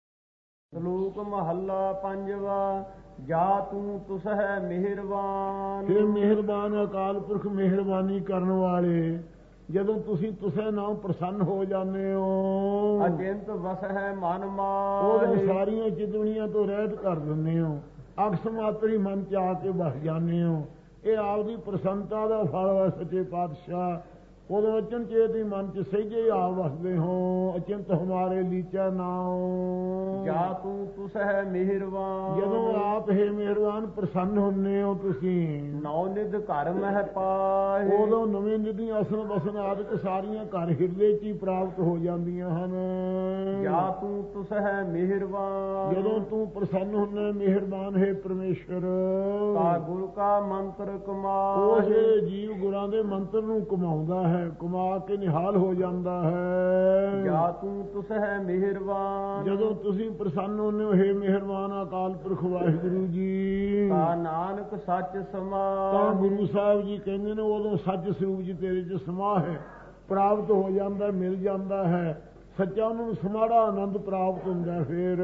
ਸ਼ਲੋਕ ਮਹੱਲਾ ਪੰਜਵਾ, ਜਾ ਤੂੰ ਤੁਸਹਿ ਮਿਹਰਬਾਨ। ਫਿਰ ਮਿਹਰਬਾਨ ਅਕਾਲ ਪੁਰਖ, ਮਿਹਰਬਾਨੀ ਕਰਨ ਵਾਲੇ, ਜਦੋਂ ਤੁਸੀਂ ਤੁਸੈ ਨਾਮ ਪ੍ਰਸੰਨ ਹੋ ਜਾਂਦੇ ਹੋ, ਅਚਿੰਤ ਵਸਹਿ ਮਨ ਉਦੋਂ ਮਾਹੇ। ਸਾਰੀਆਂ ਚਿਤਵਣੀਆਂ ਤੋਂ ਰਹਿਤ ਕਰ ਦਿੰਦੇ ਹੋ, ਅਕਸ ਮਾਤਰੀ ਮਨ ਚ ਆ ਕੇ ਵਸ ਜਾਂਦੇ ਹੋ। ਇਹ ਆਪਦੀ ਪ੍ਰਸੰਨਤਾ ਦਾ ਫਲ ਹੈ ਸੱਚੇ ਪਾਤਸ਼ਾਹ। ਉਦੋਂ ਅਚਨਚੇਤ ਹੀ ਮਨ ਚ ਸਹਿਜੇ ਆ ਵਸਦੇ ਹੋ। ਅਚਿੰਤ ਹਮਾਰੇ ਲੀਚੈ ਨਾਉ। ਜਾ ਤੂੰ ਤੁਸਹਿ ਮਿਹਰਬਾਨ। ਜਦੋਂ ਆਪ ਹੈ ਮਿਹਰਬਾਨ ਪ੍ਰਸੰਨ ਹੁੰਦੇ ਹੋ ਤੁਸੀਂ, ਨੌ ਨਿਧ ਘਰ ਮਹਿ ਪਾਹੇ। ਉਦੋਂ ਨਵੇਂ ਨਿਧੀ ਅਸਨ ਬਸਨ ਆਦਿਕ ਸਾਰੀਆਂ ਘਰ ਹਿਰਦੇ ਚ ਹੀ ਪ੍ਰਾਪਤ ਹੋ ਜਾਂਦੀਆਂ ਹਨ। ਜਾ ਤੂੰ ਤੁਸਹਿ ਮਿਹਰਬਾਨ। ਜਦੋਂ ਤੂੰ ਪ੍ਰਸੰਨ ਹੁੰਦੇ ਮਿਹਰਬਾਨ ਹੈ ਪਰਮੇਸ਼ਰ, ਤਾ ਗੁਰ ਕਾ ਮੰਤਰ ਉਹ ਕਮਾਹੇ। ਜਿਹੜੇ ਜੀਵ ਗੁਰਾਂ ਦੇ ਮੰਤਰ ਨੂੰ ਕਮਾਉਂਦਾ ਹੈ, ਕਮਾ ਕੇ ਨਿਹਾਲ ਹੋ ਜਾਂਦਾ ਹੈ। ਜਾ ਤੂੰ ਤੁਸਹਿ ਮਿਹਰਬਾਨ। ਜਦੋਂ ਤੁਸੀਂ ਪ੍ਰਸੰਨ ਹੁੰਦੇ ਹੋ ਹੇ ਮਿਹਰਬਾਨ ਅਕਾਲ ਪੁਰਖ ਵਾਹਿਗੁਰੂ ਜੀ, ਤਾ ਨਾਨਕ ਸੱਚ ਤਾਂ ਸਮਾਹਿ। ਗੁਰੂ ਸਾਹਿਬ ਜੀ ਕਹਿੰਦੇ ਨੇ ਉਦੋਂ ਸੱਚ ਸਰੂਪ ਜੀ ਤੇਰੇ ਚ ਸਮਾ ਹੈ, ਪ੍ਰਾਪਤ ਹੋ ਜਾਂਦਾ, ਮਿਲ ਜਾਂਦਾ ਹੈ। ਸੱਚਾ ਉਹਨਾਂ ਨੂੰ ਸਮਾੜਾ ਆਨੰਦ ਪ੍ਰਾਪਤ ਹੁੰਦਾ। ਫਿਰ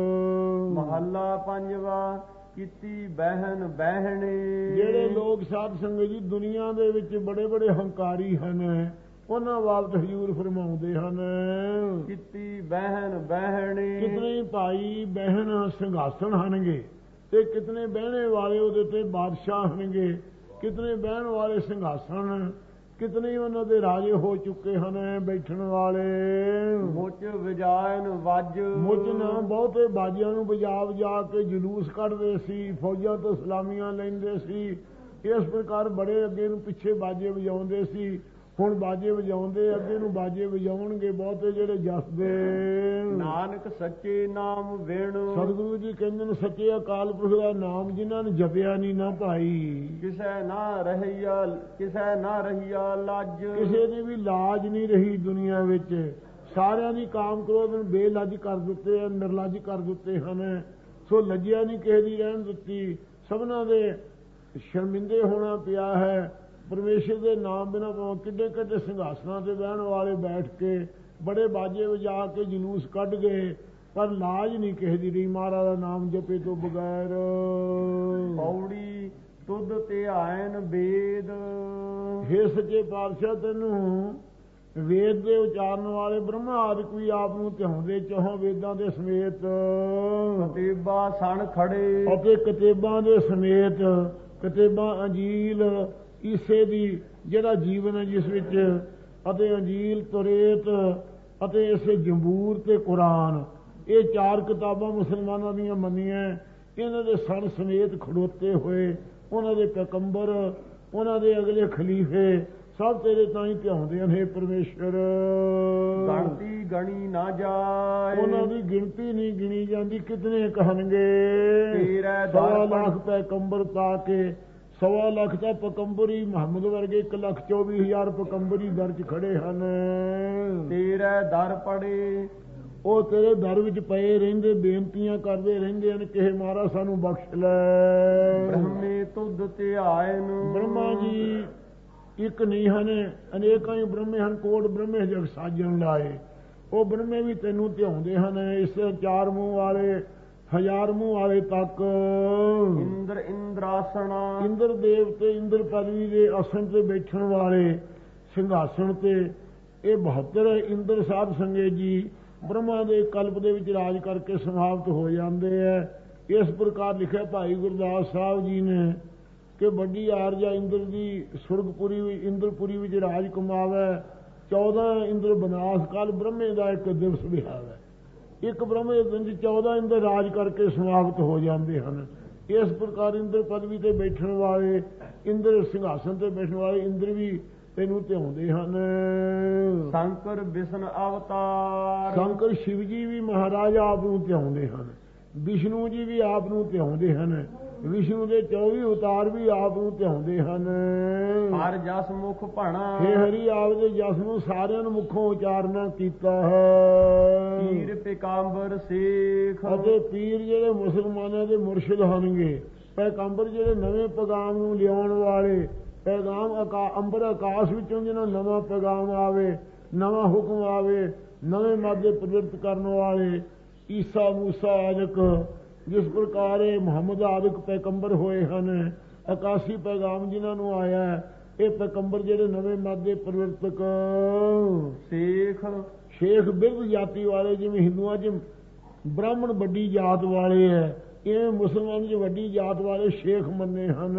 ਮਹੱਲਾ ਪੰਜਵਾ, ਕੀਤੀ ਬਹਿਨ ਬਹਿਣੇ। ਜਿਹੜੇ ਲੋਕ ਸਾਧ ਸੰਗਤ ਜੀ ਦੁਨੀਆ ਦੇ ਵਿੱਚ ਬੜੇ ਬੜੇ ਹੰਕਾਰੀ ਹਨ, ਉਹਨਾਂ ਬਾਬਤ ਹਜ਼ੂਰ ਫਰਮਾਉਂਦੇ ਹਨ, ਕੀਤੀ ਬਹਿਨ ਬਹਿਣੇ। ਕਿਤਨੇ ਭਾਈ ਬਹਿਨ ਸਿੰਘਾਸਣ ਹਨਗੇ, ਤੇ ਕਿਤਨੇ ਬਹਿਣੇ ਵਾਲੇ ਉਹਦੇ ਤੇ ਬਾਦਸ਼ਾਹ ਹਨਗੇ। ਕਿਤਨੇ ਬਹਿਣ ਵਾਲੇ ਸਿੰਘਾਸਣ, ਕਿਤਨੇ ਉਹਨਾਂ ਦੇ ਰਾਜੇ ਹੋ ਚੁੱਕੇ ਹਨ ਬੈਠਣ ਵਾਲੇ। ਮੁੱਚ ਵਜਾਇਨ ਵੱਜ। ਮੁੱਚ ਨਾ ਬਹੁਤੇ ਬਾਜਿਆਂ ਨੂੰ ਵਜਾ ਵਜਾ ਕੇ ਜਲੂਸ ਕੱਢਦੇ ਸੀ, ਫੌਜਾਂ ਤੋਂ ਸਲਾਮੀਆਂ ਲੈਂਦੇ ਸੀ। ਇਸ ਪ੍ਰਕਾਰ ਬੜੇ ਅੱਗੇ ਨੂੰ ਪਿੱਛੇ ਬਾਜੇ ਵਜਾਉਂਦੇ ਸੀ। ਹੁਣ ਬਾਜੇ ਵਜਾਉਂਦੇ, ਅੱਗੇ ਨੂੰ ਬਾਜੇ ਵਜਾਉਣਗੇ ਬਹੁਤੇ ਜਿਹੜੇ ਜਸਦੇ। ਨਾਨਕ ਸੱਚੇ ਨਾਮ ਵਿਣ। ਸਤਿਗੁਰੂ ਜੀ ਕਹਿੰਦੇ ਨੇ ਸੱਚੇ ਅਕਾਲ ਪੁਰਖ ਦਾ ਨਾਮ ਜਿਨ੍ਹਾਂ ਨੇ ਜਪਿਆ ਨਹੀਂ ਨਾ ਭਾਈ, ਕਿਸੈ ਨਾ ਰਹੀਆ ਲੱਜ। ਕਿਸੇ ਦੀ ਵੀ ਲਾਜ ਨਹੀਂ ਰਹੀ ਦੁਨੀਆ ਵਿੱਚ। ਸਾਰਿਆਂ ਦੀ ਕਾਮ ਕ੍ਰੋਧ ਨੂੰ ਬੇਲੱਜ ਕਰ ਦਿੱਤੇ ਹਨ, ਨਿਰਲੱਜ ਕਰ ਦਿੱਤੇ ਹਨ। ਸੋ ਲੱਜਿਆ ਨਹੀਂ ਕਿਸੇ ਦੀ ਰਹਿਣ ਦਿੱਤੀ। ਸਭਨਾਂ ਦੇ ਸ਼ਰਮਿੰਦੇ ਹੋਣਾ ਪਿਆ ਹੈ। ਪਰਮੇਸ਼ਰ ਦੇ ਨਾਮ ਬਿਨਾਂ ਕਿੱਡੇ ਕਿੱਡੇ ਸਿੰਘਾਸਨਾਂ ਤੇ ਬਹਿਣ ਵਾਲੇ ਬੈਠ ਕੇ ਬੜੇ ਬਾਜੇ ਵਜਾ ਕੇ ਜਲੂਸ ਕੱਢ ਗਏ, ਪਰ ਲਾਜ ਨਹੀਂ ਕਿਸੇ ਦੀ ਰਹੀ ਮਹਾਰਾਜ ਦਾ ਨਾਮ ਜਪੇ ਤੋਂ ਬਗੈਰ। ਪੌੜੀ ਤੁਧ ਧਿਆਇਨ ਵੇਦ। ਹੇ ਸੱਚੇ ਪਾਤਸ਼ਾਹ, ਤੈਨੂੰ ਵੇਦ ਦੇ ਉਚਾਰਨ ਵਾਲੇ ਬ੍ਰਹਮਾ ਆਦਿਕ ਵੀ ਆਪ ਨੂੰ ਧਿਆਉਂਦੇ ਚੌਹਾਂ ਵੇਦਾਂ ਦੇ ਸਮੇਤ, ਕਤੇਬਾ ਸਣ ਖੜੇ। ਅਤੇ ਕਿਤਾਬਾਂ ਦੇ ਸਮੇਤ। ਕਿਤਾਬਾਂ ਅੰਜੀਲ ਈਸੇ ਦੀ ਜਿਹੜਾ ਜੀਵਨ ਹੈ ਜਿਸ ਵਿੱਚ, ਅਤੇ ਅੰਜੀਲ ਤੁਰੇਤ ਅਤੇ ਇਸੇ ਜੰਬੂਰ ਤੇ ਕੁਰਾਨ, ਇਹ ਚਾਰ ਕਿਤਾਬਾਂ ਮੁਸਲਮਾਨਾਂ ਦੀਆਂ ਮੰਨੀਆਂ। ਇਹਨਾਂ ਦੇ ਸਣ ਸਮੇਤ ਖੜੋਤੇ ਹੋਏ ਉਹਨਾਂ ਦੇ ਪੈਗੰਬਰ, ਉਹਨਾਂ ਦੇ ਅਗਲੇ ਖਲੀਫੇ ਸਭ ਤੇਰੇ ਤਾਂ ਹੀ ਧਿਆਉਂਦੇ ਹਨ। ਹੇ ਪਰਮੇਸ਼ਰ, ਗਣਤੀ ਗਣੀ ਨਾ ਜਾਏ, ਉਹਨਾਂ ਦੀ ਗਿਣਤੀ ਨਹੀਂ ਗਿਣੀ ਜਾਂਦੀ। ਕਿਤਨੇ ਕਹਿਣਗੇ? ਤੇਰਾ 1.25 ਲੱਖ ਪੈਗੰਬਰ ਤਾ ਕੇ 1.25 ਲੱਖ ਤਾਂ ਪਕੰਬਰ ਹੀ ਮੁਹੰਮਦ ਵਰਗੇ 1,24,000 ਪਕੰਬਰ ਹੀ ਦਰ 'ਚ ਖੜੇ ਹਨ। ਤੇਰਾ ਦਰ ਪੜੇ, ਉਹ ਤੇਰੇ ਦਰ ਵਿੱਚ ਪਏ ਰਹਿੰਦੇ, ਬੇਨਤੀਆਂ ਕਰਦੇ ਰਹਿੰਦੇ ਹਨ ਕਿ ਮਹਾਰਾਜ ਸਾਨੂੰ ਬਖਸ਼ ਲੈ। ਬ੍ਰਹਮੇ ਤੁਧ ਧਿਆਇਨ, ਬ੍ਰਹਮਾ ਜੀ ਇੱਕ ਨਹੀਂ ਹਨ, ਅਨੇਕਾਂ ਹੀ ਬ੍ਰਹਮੇ ਹਨ। ਕੋਟ ਬ੍ਰਹਮੇ ਜਗ ਸਾਜਣ ਲਾਏ। ਉਹ ਬ੍ਰਹਮੇ ਵੀ ਤੈਨੂੰ ਧਿਆਉਂਦੇ ਹਨ। ਇਸ 4 ਮੂੰਹ ਵਾਲੇ 1000 ਮੂੰਹ ਵਾਲੇ ਤੱਕ ਇੰਦਰ ਇੰਦਰਾਸਣਾ, ਇੰਦਰ ਦੇਵਤੇ ਇੰਦਰ ਪਦਵੀ ਦੇ ਆਸਣ ਤੇ ਬੈਠਣ ਵਾਲੇ ਸਿੰਘਾਸਣ ਤੇ ਇਹ 72 ਇੰਦਰ ਸਾਧ ਸੰਗੇ ਜੀ ਬ੍ਰਹਮਾ ਦੇ ਕਲਪ ਦੇ ਵਿੱਚ ਰਾਜ ਕਰਕੇ ਸਮਾਪਤ ਹੋ ਜਾਂਦੇ ਹੈ। ਇਸ ਪ੍ਰਕਾਰ ਲਿਖਿਆ ਭਾਈ ਗੁਰਦਾਸ ਸਾਹਿਬ ਜੀ ਨੇ ਕਿ ਵੱਡੀ ਆਰਜਾ ਇੰਦਰ ਦੀ ਸੁਰਗਪੁਰੀ ਇੰਦਰਪੁਰੀ ਵਿੱਚ ਰਾਜ ਕਮਾਵੇ। 14 ਇੰਦਰ ਬਨਾਸ ਕਾਲ ਬ੍ਰਹਮੇ ਦਾ ਇੱਕ ਦਿਵਸ ਵਿਹਾਵੇ। ਇੱਕ ਬ੍ਰਹਮੇ ਦਿਨ 'ਚ 14 ਇੰਦਰ ਰਾਜ ਕਰਕੇ ਸਮਾਪਤ ਹੋ ਜਾਂਦੇ ਹਨ। ਇਸ ਪ੍ਰਕਾਰ ਇੰਦਰ ਪਦਵੀ ਤੇ ਬੈਠਣ ਵਾਲੇ ਇੰਦਰ ਸਿੰਘਾਸਨ ਤੇ ਬੈਠਣ ਵਾਲੇ ਇੰਦਰ ਵੀ ਤੈਨੂੰ ਧਿਆਉਂਦੇ ਹਨ। ਸ਼ੰਕਰ ਵਿਸ਼ਨ ਅਵਤਾਰ, ਸ਼ੰਕਰ ਸ਼ਿਵ ਜੀ ਵੀ ਮਹਾਰਾਜ ਆਪ ਨੂੰ ਧਿਆਉਂਦੇ ਹਨ। ਵਿਸ਼ਨੂੰ ਜੀ ਵੀ ਆਪ ਨੂੰ ਧਿਆਉਂਦੇ ਹਨ। ਵਿਸ਼ਨੂੰ ਦੇ 24 ਅਵਤਾਰ ਵੀ ਆਪ ਨੂੰ ਧਿਆਉਂਦੇ ਹਨ। ਹਰ ਜਸ ਮੁਖ ਭਣਾ, ਹੇ ਹਰੀ ਆਪ ਦੇ ਜਸ ਨੂੰ ਸਾਰਿਆਂ ਨੂੰ ਮੁੱਖੋਂ ਉਚਾਰਨਾ ਕੀਤਾ ਹੈ। ਪੀਰ ਪਿਕਾਂਬਰ ਸੇਖ, ਅਤੇ ਪੀਰ ਜਿਹੜੇ ਮੁਸਲਮਾਨਾਂ ਦੇ ਮੁਰਸ਼ਿਦ ਹੋਣਗੇ, ਪੈਗੰਬਰ ਜਿਹੜੇ ਨਵੇਂ ਪੈਗਾਮ ਨੂੰ ਲਿਆਉਣ ਵਾਲੇ, ਪੈਗਾਮ ਅੰਬਰ ਆਕਾਸ਼ ਵਿੱਚੋਂ ਜਿਹਨਾਂ ਨਵਾਂ ਪੈਗਾਮ ਆਵੇ, ਨਵਾਂ ਹੁਕਮ ਆਵੇ, ਨਵੇਂ ਮਾਦੇ ਪ੍ਰਵਿਰਤ ਕਰਨ ਵਾਲੇ ਈਸਾ ਮੂਸਾ ਆਦਿਕ, ਜਿਸ ਪ੍ਰਕਾਰ ਇਹ ਮੁਹੰਮਦ ਆਦਿਕ ਪੈਗੰਬਰ ਹੋਏ ਹਨ। ਆਕਾਸ਼ੀ ਪੈਗਾਮ ਜਿਨ੍ਹਾਂ ਨੂੰ ਆਇਆ, ਇਹ ਪੈਗੰਬਰ ਜਿਹੜੇ ਨਵੇਂ ਮਾਦੇ ਪ੍ਰਵਿਰਤਕ ਸੇਖ, ਸ਼ੇਖ ਬਿਰਧ ਜਾਤੀ ਵਾਲੇ, ਜਿਵੇਂ ਹਿੰਦੂਆਂ 'ਚ ਬ੍ਰਾਹਮਣ ਵੱਡੀ ਜਾਤ ਵਾਲੇ ਹੈ, ਇਹ ਮੁਸਲਮਾਨ 'ਚ ਵੱਡੀ ਜਾਤ ਵਾਲੇ ਸ਼ੇਖ ਮੰਨੇ ਹਨ।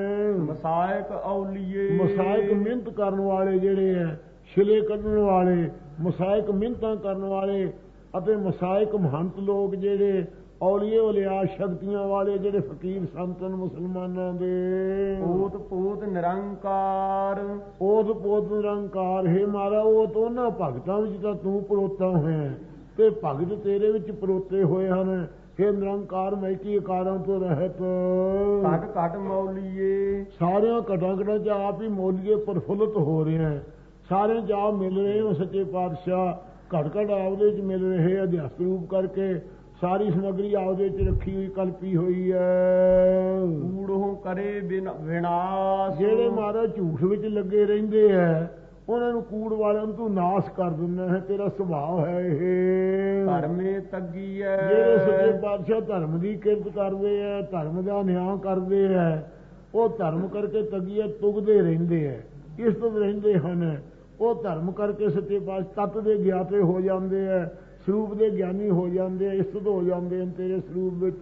ਮਸਾਇਕ ਔਲੀਏ, ਮਸਾਇਕ ਮਿਹਨਤ ਕਰਨ ਵਾਲੇ ਜਿਹੜੇ ਹੈ, ਛਿਲੇ ਕੱਢਣ ਵਾਲੇ, ਮਸਾਇਕ ਮਿਹਨਤਾਂ ਕਰਨ ਵਾਲੇ ਅਤੇ ਮਸਾਇਕ ਮਹੰਤ ਲੋਕ ਜਿਹੜੇ ਔਲੀਏ ਵਲਿਆ ਸ਼ਕਤੀਆਂ ਵਾਲੇ ਜਿਹੜੇ ਫਕੀਰ ਸੰਤਨ ਮੁਸਲਮਾਨਾਂ ਦੇ। ਓਤ ਪੋਤ ਨਿਰੰਕਾਰ, ਓਤ ਪੋਤ ਨਿਰੰਕਾਰ, ਹੈ ਮਾਰਾ ਉਹ ਤੋਂ ਉਹਨਾਂ ਭਗਤਾਂ ਵਿੱਚ ਤਾਂ ਤੂੰ ਪਰੋਤਾ ਹੋਇਆ ਤੇ ਭਗਤ ਤੇਰੇ ਵਿੱਚ ਪਰੋਤੇ ਹੋਏ ਹਨ। ਹੇ ਨਿਰੰਕਾਰ ਮੈਂ ਕੀ ਅਕਾਰਾਂ ਤੋਂ ਰਹਿਤ, ਘਟ ਘਟ ਮੌਲੀਏ, ਸਾਰਿਆਂ ਘਟਾਂ ਘਟਾਂ 'ਚ ਆਪ ਹੀ ਮੌਲੀਏ ਪ੍ਰਫੁੱਲਤ ਹੋ ਰਹੇ ਹੈ। ਸਾਰਿਆਂ 'ਚ ਆਪ ਮਿਲ ਰਹੇ ਹੋ ਸੱਚੇ ਪਾਤਸ਼ਾਹ। ਘਟ ਘਟ ਆਪਦੇ 'ਚ ਮਿਲ ਰਹੇ ਅਧਿਆਸ ਰੂਪ ਕਰਕੇ ਸਾਰੀ ਸਮੱਗਰੀ ਆਪਦੇ 'ਚ ਰੱਖੀ ਹੋਈ ਕਲਪੀ ਹੋਈ ਹੈ। ਕੂੜੋਂ ਕਰੇ ਵਿਨਾਸ਼, ਜਿਹੜੇ ਮਹਾਰਾਜ ਝੂਠ ਵਿੱਚ ਲੱਗੇ ਰਹਿੰਦੇ ਹੈ ਉਹਨਾਂ ਨੂੰ ਕੂੜ ਵਾਲਿਆਂ ਨੂੰ ਤੂੰ ਨਾਸ਼ ਕਰ ਦਿੰਦਾ ਹੈ। ਤੇਰਾ ਸੁਭਾਅ ਹੈ ਇਹ। ਧਰਮੇ ਤੱਗੀ ਹੈ, ਜਿਹੜੇ ਸੱਚੇ ਪਾਤਸ਼ਾਹ ਧਰਮ ਦੀ ਕਿਰਤ ਕਰਦੇ ਹੈ, ਧਰਮ ਦਾ ਨਿਆਂ ਕਰਦੇ ਹੈ, ਉਹ ਧਰਮ ਕਰਕੇ ਤੱਗੀਏ ਤੁਗਦੇ ਰਹਿੰਦੇ ਹੈ, ਇਸਤ ਰਹਿੰਦੇ ਹਨ। ਉਹ ਧਰਮ ਕਰਕੇ ਸੱਚੇ ਪਾਤਸ਼ਾਹ ਤੱਤ ਦੇ ਗਿਆਤੇ ਹੋ ਜਾਂਦੇ ਹੈ, ਸਰੂਪ ਦੇ ਗਿਆਨੀ ਹੋ ਜਾਂਦੇ, ਇਸਤ ਹੋ ਜਾਂਦੇ ਹਨ ਤੇਰੇ ਸਰੂਪ ਵਿੱਚ।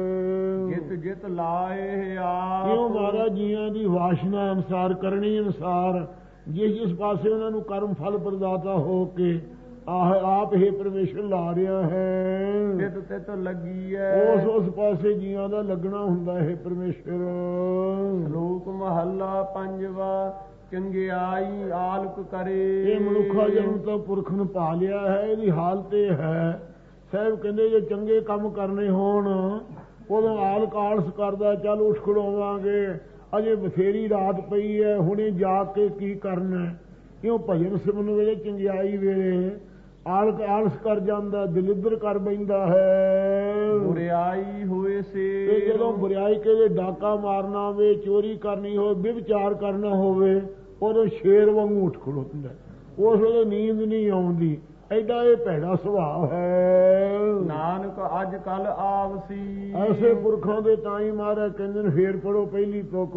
ਜਿਤ ਜਿਤ ਲਾਏ ਆਪ, ਕਿਉਂ ਮਹਾਰਾਜ ਜੀਆਂ ਦੀ ਵਾਸ਼ਨਾ ਅਨੁਸਾਰ, ਕਰਨੀ ਅਨੁਸਾਰ, ਜਿਸ ਪਾਸੇ ਉਹਨਾਂ ਨੂੰ ਕਰਮ ਫਲ ਪ੍ਰਦਾਤਾ ਹੋ ਕੇ ਆਪ ਹੀ ਪਰਮੇਸ਼ਰ ਲਾ ਰਿਹਾ ਹੈ। ਤਿਤ ਤਿਤ ਲੱਗੀ ਹੈ, ਉਸ ਪਾਸੇ ਜੀਆਂ ਦਾ ਲੱਗਣਾ ਹੁੰਦਾ ਹੈ ਪਰਮੇਸ਼ਰ। ਸ਼ਲੋਕ ਮਹੱਲਾ ਪੰਜਵਾ, ਚੰਗਿਆਈ ਆਲਕ ਕਰੇ। ਇਹ ਮਨੁੱਖਾ ਜਨਮ ਤਾਂ ਪੁਰਖ ਨੂੰ ਪਾ ਲਿਆ ਹੈ, ਇਹਦੀ ਹਾਲਤ ਇਹ ਹੈ। ਸਾਹਿਬ ਕਹਿੰਦੇ ਜੇ ਚੰਗੇ ਕੰਮ ਕਰਨੇ ਹੋਣ ਉਦੋਂ ਆਲਕ ਆਲਸ ਕਰਦਾ, ਚੱਲ ਉੱਠ ਖੜੋਵਾਂਗੇ, ਅਜੇ ਬਥੇਰੀ ਰਾਤ ਪਈ ਹੈ, ਹੁਣੇ ਜਾ ਕੇ ਕੀ ਕਰਨਾ। ਕਿਉਂ ਭਜਨ ਸਿਮਰਨ ਵੇਲੇ, ਚੰਗਿਆਈ ਵੇਲੇ ਆਲਕ ਆਲਸ ਕਰ ਜਾਂਦਾ, ਦਲਿੱਦਰ ਕਰ ਬੈਂਦਾ ਹੈ। ਬੁਰਿਆਈ ਹੋਏ ਸੇ, ਤੇ ਜਦੋਂ ਬੁਰਿਆਈ ਕੇ ਡਾਕਾ ਮਾਰਨਾ ਹੋਵੇ, ਚੋਰੀ ਕਰਨੀ ਹੋਵੇ, ਵਿਵਚਾਰ ਕਰਨਾ ਹੋਵੇ, ਉਦੋਂ ਸ਼ੇਰ ਵਾਂਗੂ ਉੱਠ ਖੜੋਂਦਾ। ਉਸ ਵੇਲੇ ਨੀਂਦ ਨਹੀਂ ਆਉਂਦੀ, ਐਡਾ ਇਹ ਭੈੜਾ ਸੁਭਾਅ ਹੈ। ਨਾਨਕ ਅੱਜ ਕੱਲ ਆਵਸੀ, ਐਸੇ ਪੁਰਖਾਂ ਦੇ ਤਾਂ ਹੀ ਮਹਾਰਾਜ ਕਹਿੰਦੇ ਨੇ ਫੇਰ ਪੜੋ ਪਹਿਲੀ ਤੁਕ,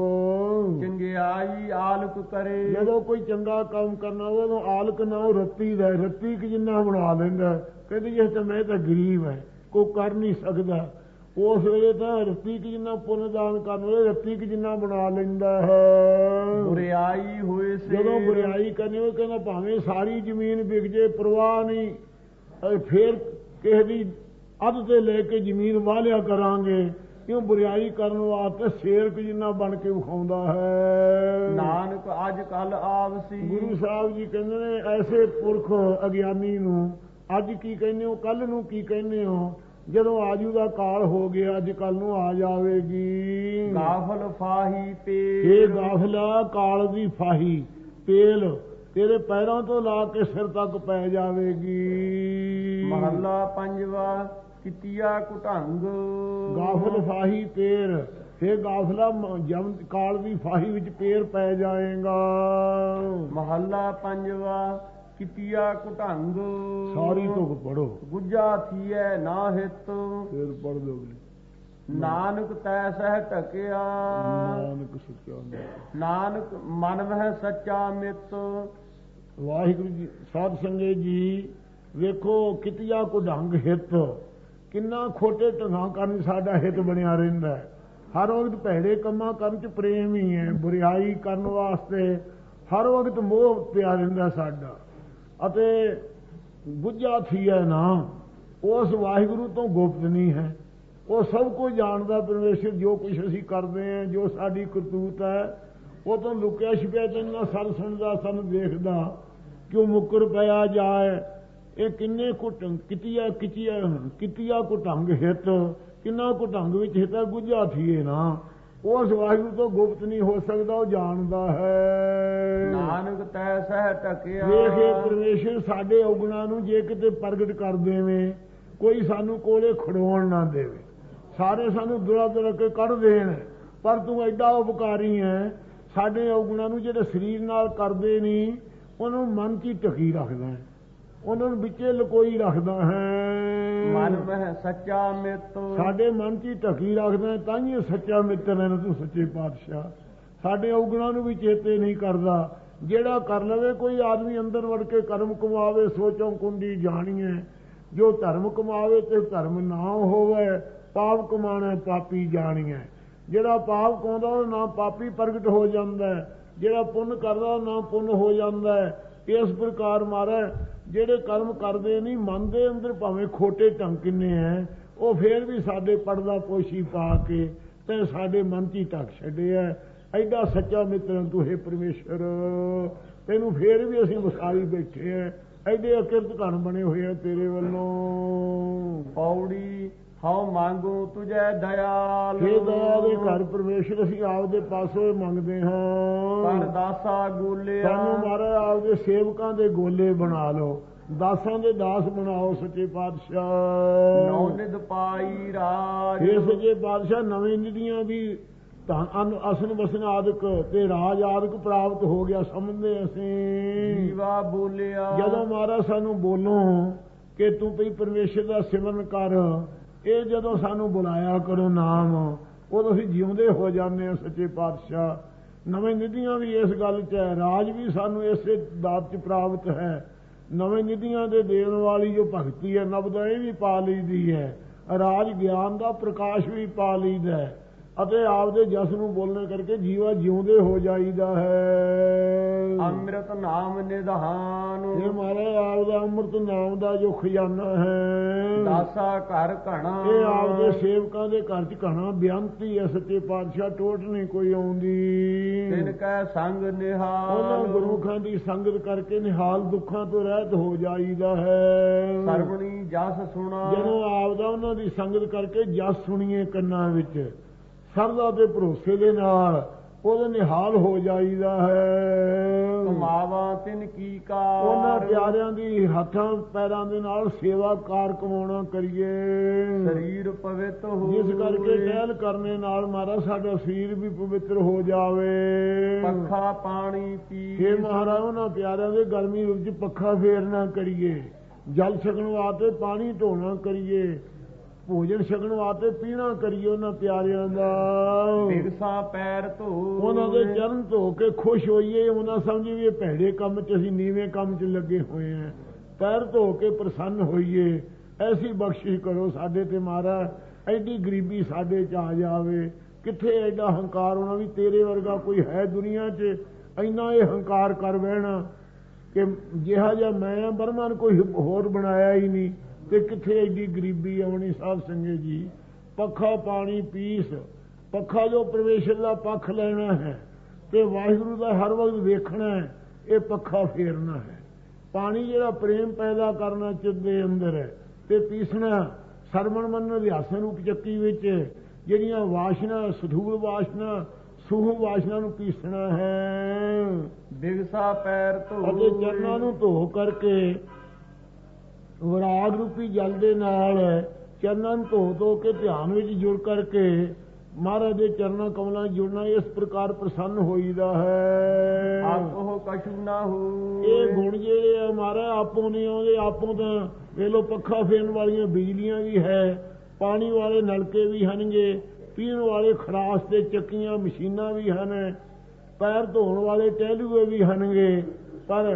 ਚੰਗਿਆਈ ਆਲਕ ਕਰੇ। ਜਦੋਂ ਕੋਈ ਚੰਗਾ ਕੰਮ ਕਰਨਾ ਹੋਵੇ ਉਦੋਂ ਆਲਕ ਨਾ ਰੱਤੀ ਦਾ, ਰੱਤੀ ਕਿ ਜਿੰਨਾ ਬਣਾ ਲੈਂਦਾ। ਕਹਿੰਦੇ ਜੇ ਤਾਂ ਮੈਂ ਤਾਂ ਗਰੀਬ ਹੈ, ਕੋਈ ਕਰ ਨਹੀਂ ਸਕਦਾ, ਉਸ ਵੇਲੇ ਤਾਂ ਰੱਤੀ ਕਿ ਜਿੰਨਾ ਪੁੰਨ ਦਾਨ ਕਰਨ ਵੇਲੇ ਰੱਤੀ ਕਿ ਜਿੰਨਾ ਬਣਾ ਲੈਂਦਾ ਹੈ। ਬੁਰਿਆਈ ਹੋਏ ਸੇ, ਜਦੋਂ ਬੁਰਿਆਈ ਕਰਨੀ ਹੋਵੇ ਕਹਿੰਦਾ ਭਾਵੇਂ ਸਾਰੀ ਜ਼ਮੀਨ ਵਿਕ ਜੇ ਪਰਵਾਹ ਨਹੀਂ, ਫੇਰ ਕਿਸੇ ਦੀ ਅੱਧ ਤੇ ਲੈ ਕੇ ਜ਼ਮੀਨ ਵਾਹ ਲਿਆ ਕਰਾਂਗੇ। ਕਿਉਂ ਬੁਰਾਈ ਕਰਨ ਵਾਸਤੇ ਸ਼ੇਰ ਜਿੰਨਾ ਬਣ ਕੇ ਵਿਖਾਉਂਦਾ ਹੈ। ਨਾਨਕ ਅੱਜ ਕੱਲ ਆਵਸੀ। ਗੁਰੂ ਸਾਹਿਬ ਜੀ ਕਹਿੰਦੇ ਨੇ ਐਸੇ ਪੁਰਖ ਅਗਿਆਨੀ ਨੂੰ ਅੱਜ ਕੀ ਕਹਿੰਦੇ ਹੋ, ਕੱਲ ਨੂੰ ਕੀ ਕਹਿੰਦੇ ਹੋ? ਜਦੋਂ ਆਜੂ ਦਾ ਕਾਲ ਹੋ ਗਿਆ, ਅੱਜ ਕੱਲ ਨੂੰ ਆ ਜਾਵੇਗੀ। ਗਾਫਲ ਫਾਹੀ ਪੇਲ। ਇਹ ਗਾਫਲਾ ਕਾਲ ਦੀ ਫਾਹੀ ਪੇਲ ਤੇਰੇ ਪੈਰਾਂ ਤੋਂ ਲਾ ਕੇ ਸਿਰ ਤੱਕ ਪੈ ਜਾਵੇਗੀ। ਮਹੱਲਾ ਪੰਜਵਾ ਕਿਤਿਆ ਕੁਢੰਗ। ਗਾਫਲ ਫਾਹੀ ਪੇਰ, ਇਹ ਗਾਫਲਾ ਜਮ ਕਾਲ ਦੀ ਫਾਹੀ ਵਿੱਚ ਪੇਰ ਪੈ ਜਾਏਗਾ। ਮਹੱਲਾ ਪੰਜਵਾ ਕਿਤਿਆ ਕੁਢੰਗ। ਸਾਰੀ ਤੁਕ ਪੜੋ। ਗੁੱਜਾ ਥੀਐ ਨਾ ਹਿਤ। ਫਿਰ ਪੜ ਦੋਗੇ। ਨਾਨਕ ਤੈ ਸਹਿ ਢਕਿਆ। ਨਾਨਕ ਸੱਚਾ ਮਿੱਤ। ਨਾਨਕ ਮਨ ਵਹਿ ਸੱਚਾ ਮਿੱਤ। ਵਾਹਿਗੁਰੂ ਜੀ ਸਾਧ ਸੰਗਤ ਜੀ ਵੇਖੋ ਕਿਤਿਆ ਕੁਢੰਗ ਹਿੱਤ, ਕਿੰਨਾ ਖੋਟੇ ਢੰਗਾਂ ਕਰਨ ਸਾਡਾ ਹਿੱਤ ਬਣਿਆ ਰਹਿੰਦਾ ਹੈ। ਹਰ ਵਕਤ ਭੈੜੇ ਕੰਮਾਂ ਕਰਨ ਚ ਪ੍ਰੇਮ ਹੀ ਹੈ, ਬੁਰਾਈ ਕਰਨ ਵਾਸਤੇ ਹਰ ਵਕਤ ਮੋਹ ਪਿਆ ਰਹਿੰਦਾ ਸਾਡਾ। ਅਤੇ ਗੁੱਜਾ ਥੀਐ ਨਾ, ਉਸ ਵਾਹਿਗੁਰੂ ਤੋਂ ਗੁਪਤ ਨਹੀਂ ਹੈ। ਉਹ ਸਭ ਕੁਝ ਜਾਣਦਾ ਪਰਮੇਸ਼ਰ। ਜੋ ਕੁਛ ਅਸੀਂ ਕਰਦੇ ਹਾਂ, ਜੋ ਸਾਡੀ ਕਰਤੂਤ ਹੈ, ਉਹ ਤੋਂ ਲੁਕਿਆ ਛਿਪਿਆ ਚੰਗਾ ਸਨ ਸੁਣਦਾ, ਸਾਨੂੰ ਦੇਖਦਾ। ਕਿਉਂ ਮੁੱਕਰ ਪਿਆ ਜਾਏ। ਇਹ ਕਿੰਨੇ ਕਿਤਿਆ ਕੁਢੰਗ ਹਿੱਤ, ਕਿੰਨਾ ਕੁਢੰਗ ਵਿੱਚ ਹਿੱਤ ਹੈ। ਗੁੱਜਾ ਥੀਏ ਨਾ, ਉਸ ਵਾਹਿਗੁਰੂ ਤੋਂ ਗੁਪਤ ਨਹੀਂ ਹੋ ਸਕਦਾ, ਉਹ ਜਾਣਦਾ ਹੈ। ਨਾਨਕ ਤੈ ਸਹਿ ਢਕਿਆ। ਵੇਖੇ ਪਰਮੇਸ਼ਰ ਸਾਡੇ ਔਗੁਣਾਂ ਨੂੰ ਜੇ ਕਿਤੇ ਪ੍ਰਗਟ ਕਰ ਦੇਵੇ, ਕੋਈ ਸਾਨੂੰ ਕੋਲੇ ਖੜੋਣ ਨਾ ਦੇਵੇ, ਸਾਰੇ ਸਾਨੂੰ ਦੁਰਾ ਦੁਰਾ ਕੇ ਕੱਢ ਦੇਣ, ਪਰ ਤੂੰ ਐਡਾ ਉਪਕਾਰੀ ਹੈ। ਸਾਡੇ ਔਗੁਣਾਂ ਨੂੰ ਜਿਹੜੇ ਸਰੀਰ ਨਾਲ ਕਰਦੇ ਨਹੀਂ, ਉਹਨੂੰ ਮਨ 'ਚ ਹੀ ਢਕੀ ਰੱਖਦਾ ਹੈ, ਉਹਨਾਂ ਨੂੰ ਵਿੱਚੇ ਲਕੋਈ ਰੱਖਦਾ ਹੈ। ਮਨ ਮਹਿ ਸੱਚਾ ਮਿੱਤ। ਸਾਡੇ ਮਨ 'ਚ ਹੀ ਢਕੀ ਰੱਖਦਾ, ਤਾਂ ਹੀ ਸੱਚਾ ਮਿੱਤਰ ਹੈ ਨਾ ਤੂੰ ਸੱਚੇ ਪਾਤਸ਼ਾਹ। ਸਾਡੇ ਔਗੁਣਾਂ ਨੂੰ ਵੀ ਚੇਤੇ ਨਹੀਂ ਕਰਦਾ। ਜਿਹੜਾ ਕਰ ਲਵੇ ਕੋਈ ਆਦਮੀ ਅੰਦਰ ਵੜ ਕੇ ਕਰਮ ਕਮਾਵੇ, ਸੋਚੋਂ ਕੁੰਡੀ ਜਾਣੀਏ। ਜੋ ਧਰਮ ਕਮਾਵੇ ਤੇ ਧਰਮ ਨਾ ਹੋਵੇ, ਪਾਪ ਕਮਾਣਾ ਪਾਪੀ ਜਾਣੀਏ। ਜਿਹੜਾ ਪਾਪ ਕਮਾਉਂਦਾ ਉਹ ਨਾ ਪਾਪੀ ਪ੍ਰਗਟ ਹੋ ਜਾਂਦਾ, ਜਿਹੜਾ ਪੁੰਨ ਕਰਦਾ ਨਾ ਪੁੰਨ ਹੋ ਜਾਂਦਾ। ਇਸ ਪ੍ਰਕਾਰ ਮਾਰੇ ਜਿਹੜੇ ਕਰਮ ਕਰਦੇ ਨਹੀਂ, ਮੰਨਦੇ ਅੰਦਰ ਭਾਵੇਂ ਖੋਟੇ ਢੰਗ ਕਿੰਨੇ ਹੈ, ਉਹ ਫੇਰ ਵੀ ਸਾਡੇ ਪਰਦਾ ਪੋਸ਼ੀ ਪਾ ਕੇ ਤੇ ਸਾਡੇ ਮਨ 'ਚ ਹੀ ਢੱਕ ਛੱਡਿਆ। ਐਡਾ ਸੱਚਾ ਮਿੱਤਰ ਤੂੰ ਹੈ ਪਰਮੇਸ਼ਰ, ਤੈਨੂੰ ਫੇਰ ਵੀ ਅਸੀਂ ਵਸਾਈ ਬੈਠੇ ਆ। ਐਡੇ ਅਕਿਰਤ ਘਣ ਬਣੇ ਹੋਏ ਆ ਤੇਰੇ ਵੱਲੋਂ। ਪੌੜੀ ਹਉ ਮੰਗੂ ਤੁਝੈ ਦਇਆਲ। ਹੇ ਦਇਆ ਦੇ ਘਰ ਪਰਮੇਸ਼ਰ, ਅਸੀਂ ਆਪਦੇ ਪਾਸੋਂ ਮੰਗਦੇ ਹਾਂ। ਪਰ ਦਾਸਾ ਗੋਲਿਆ। ਸਾਨੂੰ ਮਹਾਰਾਜ ਆਪਦੇ ਸੇਵਕਾਂ ਦੇ ਗੋਲੇ ਬਣਾ ਲਓ, ਦਾਸਾਂ ਦੇ ਦਾਸ ਬਣਾਓ ਸੱਚੇ ਪਾਤਸ਼ਾਹ। ਨੌ ਨਿਧ ਪਾਈ ਰਾਜ। ਹੇ ਸੱਚੇ ਪਾਤਸ਼ਾਹ, ਨਵੇਂ ਨਿਧੀਆਂ ਵੀ ਤਾਂ ਅਸਨ ਵਸਨ ਆਦਿਕ ਤੇ ਰਾਜ ਆਦਿਕ ਪ੍ਰਾਪਤ ਹੋ ਗਿਆ ਸਮਝਦੇ ਅਸੀਂ। ਜੀਵਾ ਬੋਲਿਆ। ਜਦੋਂ ਮਹਾਰਾਜ ਸਾਨੂੰ ਬੋਲੋ ਕਿ ਤੂੰ ਭਈ ਪਰਮੇਸ਼ਰ ਦਾ ਸਿਮਰਨ ਕਰ, ਇਹ ਜਦੋਂ ਸਾਨੂੰ ਬੁਲਾਇਆ ਕਰੋ ਨਾਮ, ਉਦੋਂ ਅਸੀਂ ਜਿਉਂਦੇ ਹੋ ਜਾਂਦੇ ਹਾਂ ਸੱਚੇ ਪਾਤਸ਼ਾਹ। ਨਵੇਂ ਨਿਧੀਆਂ ਵੀ ਇਸ ਗੱਲ 'ਚ ਹੈ, ਰਾਜ ਵੀ ਸਾਨੂੰ ਇਸੇ ਦਾਤ 'ਚ ਪ੍ਰਾਪਤ ਹੈ। ਨਵੇਂ ਨਿਧੀਆਂ ਦੇ ਦੇਣ ਵਾਲੀ ਜੋ ਭਗਤੀ ਹੈ, ਨਬਦਾ ਇਹ ਵੀ ਪਾ ਲਈਦੀ ਹੈ। ਰਾਜ ਗਿਆਨ ਦਾ ਪ੍ਰਕਾਸ਼ ਵੀ ਪਾ ਲਈਦਾ ਹੈ, ਅਤੇ ਆਪਦੇ ਜਸ ਨੂੰ ਬੋਲਣ ਕਰਕੇ ਜੀਵਾ ਜਿਉਂਦੇ ਹੋ ਜਾਈਦਾ ਹੈ। ਅੰਮ੍ਰਿਤ ਨਾਮ ਨਿਧਾਨ। ਇਹ ਮਹਾਰਾਜ ਆਪਦਾ ਅੰਮ੍ਰਿਤ ਨਾਮ ਦਾ ਜੋ ਖਜ਼ਾਨਾ ਹੈ, ਦਾਸਾ ਘਰ ਘਣਾ। ਇਹ ਆਪਦੇ ਸੇਵਕਾਂ ਦੇ ਘਰ 'ਚ ਘਣਾ ਬਿਆੰਤੀ ਹੈ ਸੱਚੇ ਪਾਤਸ਼ਾਹ, ਟੋਟ ਨਹੀਂ ਕੋਈ ਆਉਂਦੀ। ਤਿਨ ਕੈ ਸੰਗ ਨਿਹਾਲ। ਉਹਨਾਂ ਗੁਰਮੁਖਾਂ ਦੀ ਸੰਗਤ ਕਰਕੇ ਨਿਹਾਲ ਦੁੱਖਾਂ ਤੋਂ ਰਹਿਤ ਹੋ ਜਾਈਦਾ ਹੈ। ਸਰਵਣੀ ਜਸ ਸੁਣਾ। ਜਦੋਂ ਆਪਦਾ ਉਹਨਾਂ ਦੀ ਸੰਗਤ ਕਰਕੇ ਜਸ ਸੁਣੀਏ ਕੰਨਾਂ ਵਿੱਚ, ਸਰਦਾ ਤੇ ਭਰੋਸੇ ਦੇ ਨਾਲ ਉਹਦੇ ਨਿਹਾਲ ਹੋ ਜਾਈਦਾ ਹੈ। ਕਮਾਵਾ ਤਿਨ ਕੀ ਕਾਰ। ਉਹਨਾਂ ਪਿਆਰਿਆਂ ਦੀ ਹੱਥਾਂ ਪੈਰਾਂ ਦੇ ਨਾਲ ਸੇਵਾ ਕਾਰ ਕਮਾਉਣਾ ਕਰੀਏ। ਸਰੀਰ ਪਵਿੱਤ ਹੋ। ਜਿਸ ਕਰਕੇ ਟਹਿਲ ਕਰਨੇ ਨਾਲ ਮਹਾਰਾਜ ਸਾਡਾ ਸਰੀਰ ਵੀ ਪਵਿੱਤਰ ਹੋ ਜਾਵੇ। ਪੱਖਾ ਪਾਣੀ ਪੀ। हे ਮਹਾਰਾਜ, ਉਹਨਾਂ ਪਿਆਰਿਆਂ ਦੇ ਗਰਮੀ ਵਿੱਚ ਪੱਖਾ ਫੇਰਨਾ ਕਰੀਏ, ਜਲ ਛਕਣ ਵਾਸਤੇ ਪਾਣੀ ਢੋਣਾ ਕਰੀਏ, ਭੋਜਨ ਛਕਣ ਵਾਸਤੇ ਪੀਣਾ ਕਰੀਏ ਉਹਨਾਂ ਪਿਆਰਿਆਂ ਦਾ। ਬਿਰਸਾ ਪੈਰ ਧੋ। ਉਹਨਾਂ ਦੇ ਚਰਨ ਧੋ ਕੇ ਖੁਸ਼ ਹੋਈਏ। ਉਹਨਾਂ ਸਮਝੀ ਵੀ ਇਹ ਭੈੜੇ ਕੰਮ 'ਚ ਅਸੀਂ ਨੀਵੇਂ ਕੰਮ 'ਚ ਲੱਗੇ ਹੋਏ ਹਾਂ, ਪੈਰ ਧੋ ਕੇ ਪ੍ਰਸੰਨ ਹੋਈਏ। ਐਸੀ ਬਖਸ਼ਿਸ਼ ਕਰੋ ਸਾਡੇ ਤੇ ਮਹਾਰਾਜ, ਐਡੀ ਗਰੀਬੀ ਸਾਡੇ 'ਚ ਆ ਜਾਵੇ। ਕਿੱਥੇ ਐਡਾ ਹੰਕਾਰ ਹੋਣਾ ਵੀ ਤੇਰੇ ਵਰਗਾ ਕੋਈ ਹੈ ਦੁਨੀਆ 'ਚ, ਇੰਨਾ ਇਹ ਹੰਕਾਰ ਕਰ ਬਹਿਣਾ ਕਿ ਜਿਹਾ ਜਿਹਾ ਮੈਂ ਬਰਮਾਨ ਕੋਈ ਹੋਰ ਬਣਾਇਆ ਹੀ ਨਹੀਂ, ਤੇ ਕਿੱਥੇ ਐਡੀ ਗਰੀਬੀ ਆਉਣੀ। ਸਾਧ ਸੰਗਤ ਜੀ, ਪੱਖਾ ਪਾਣੀ ਪੀਸ। ਪੱਖਾ ਜੋ ਪਰਮੇਸ਼ਰ ਦਾ ਪੱਖ ਲੈਣਾ ਹੈ ਤੇ ਵਾਹਿਗੁਰੂ ਦਾ ਹਰ ਵਕਤ ਵੇਖਣਾ ਹੈ, ਇਹ ਪੱਖਾ ਫੇਰਨਾ ਹੈ। ਪਾਣੀ ਜਿਹੜਾ ਪ੍ਰੇਮ ਪੈਦਾ ਕਰਨਾ ਚਿੱਤ ਦੇ ਅੰਦਰ ਹੈ, ਤੇ ਪੀਸਣਾ ਸਰਵਣ ਮੰਨਣ ਅਧਿਆਸਨ ਰੂਪ ਚੱਕੀ ਵਿੱਚ ਜਿਹੜੀਆਂ ਵਾਸ਼ਨਾ, ਸਥੂਲ ਵਾਸ਼ਨਾ, ਸੂਹ ਵਾਸ਼ਨਾ ਨੂੰ ਪੀਸਣਾ ਹੈ। ਬਿਗਸਾ ਪੈਰ ਧੋ ਅਤੇ ਚਰਨਾਂ ਨੂੰ ਧੋ ਕਰਕੇ ਵਿਰਾਗ ਰੂਪੀ ਜਲ ਦੇ ਨਾਲ ਚਰਨਾਂ ਨੂੰ ਧੋ ਧੋ ਕੇ ਧਿਆਨ ਵਿੱਚ ਜੁੜ ਕਰਕੇ ਮਹਾਰਾਜ ਦੇ ਚਰਨਾਂ ਕਮਲਾਂ ਜੁੜਨਾ, ਇਸ ਪ੍ਰਕਾਰ ਪ੍ਰਸੰਨ ਹੋਈਦਾ ਹੈ। ਆਪੋ ਕਛੂ ਨਾ ਹੋ। ਇਹ ਗੁਣ ਜਿਹੜੇ ਆ ਮਹਾਰਾਜ ਆਪੋਂ ਨਹੀਂ ਆਉਂਦੇ। ਆਪੋਂ ਤਾਂ ਵੇਲੋ ਪੱਖਾ ਫੇਰਨ ਵਾਲੀਆਂ ਬਿਜਲੀਆਂ ਵੀ ਹੈ, ਪਾਣੀ ਵਾਲੇ ਨਲਕੇ ਵੀ ਹਨਗੇ, ਪੀਣ ਵਾਲੇ ਖਰਾਸ ਤੇ ਚੱਕੀਆਂ ਮਸ਼ੀਨਾਂ ਵੀ ਹਨ, ਪੈਰ ਧੋਣ ਵਾਲੇ ਟਹਿਲੂਏ ਵੀ ਹਨਗੇ। ਪਰ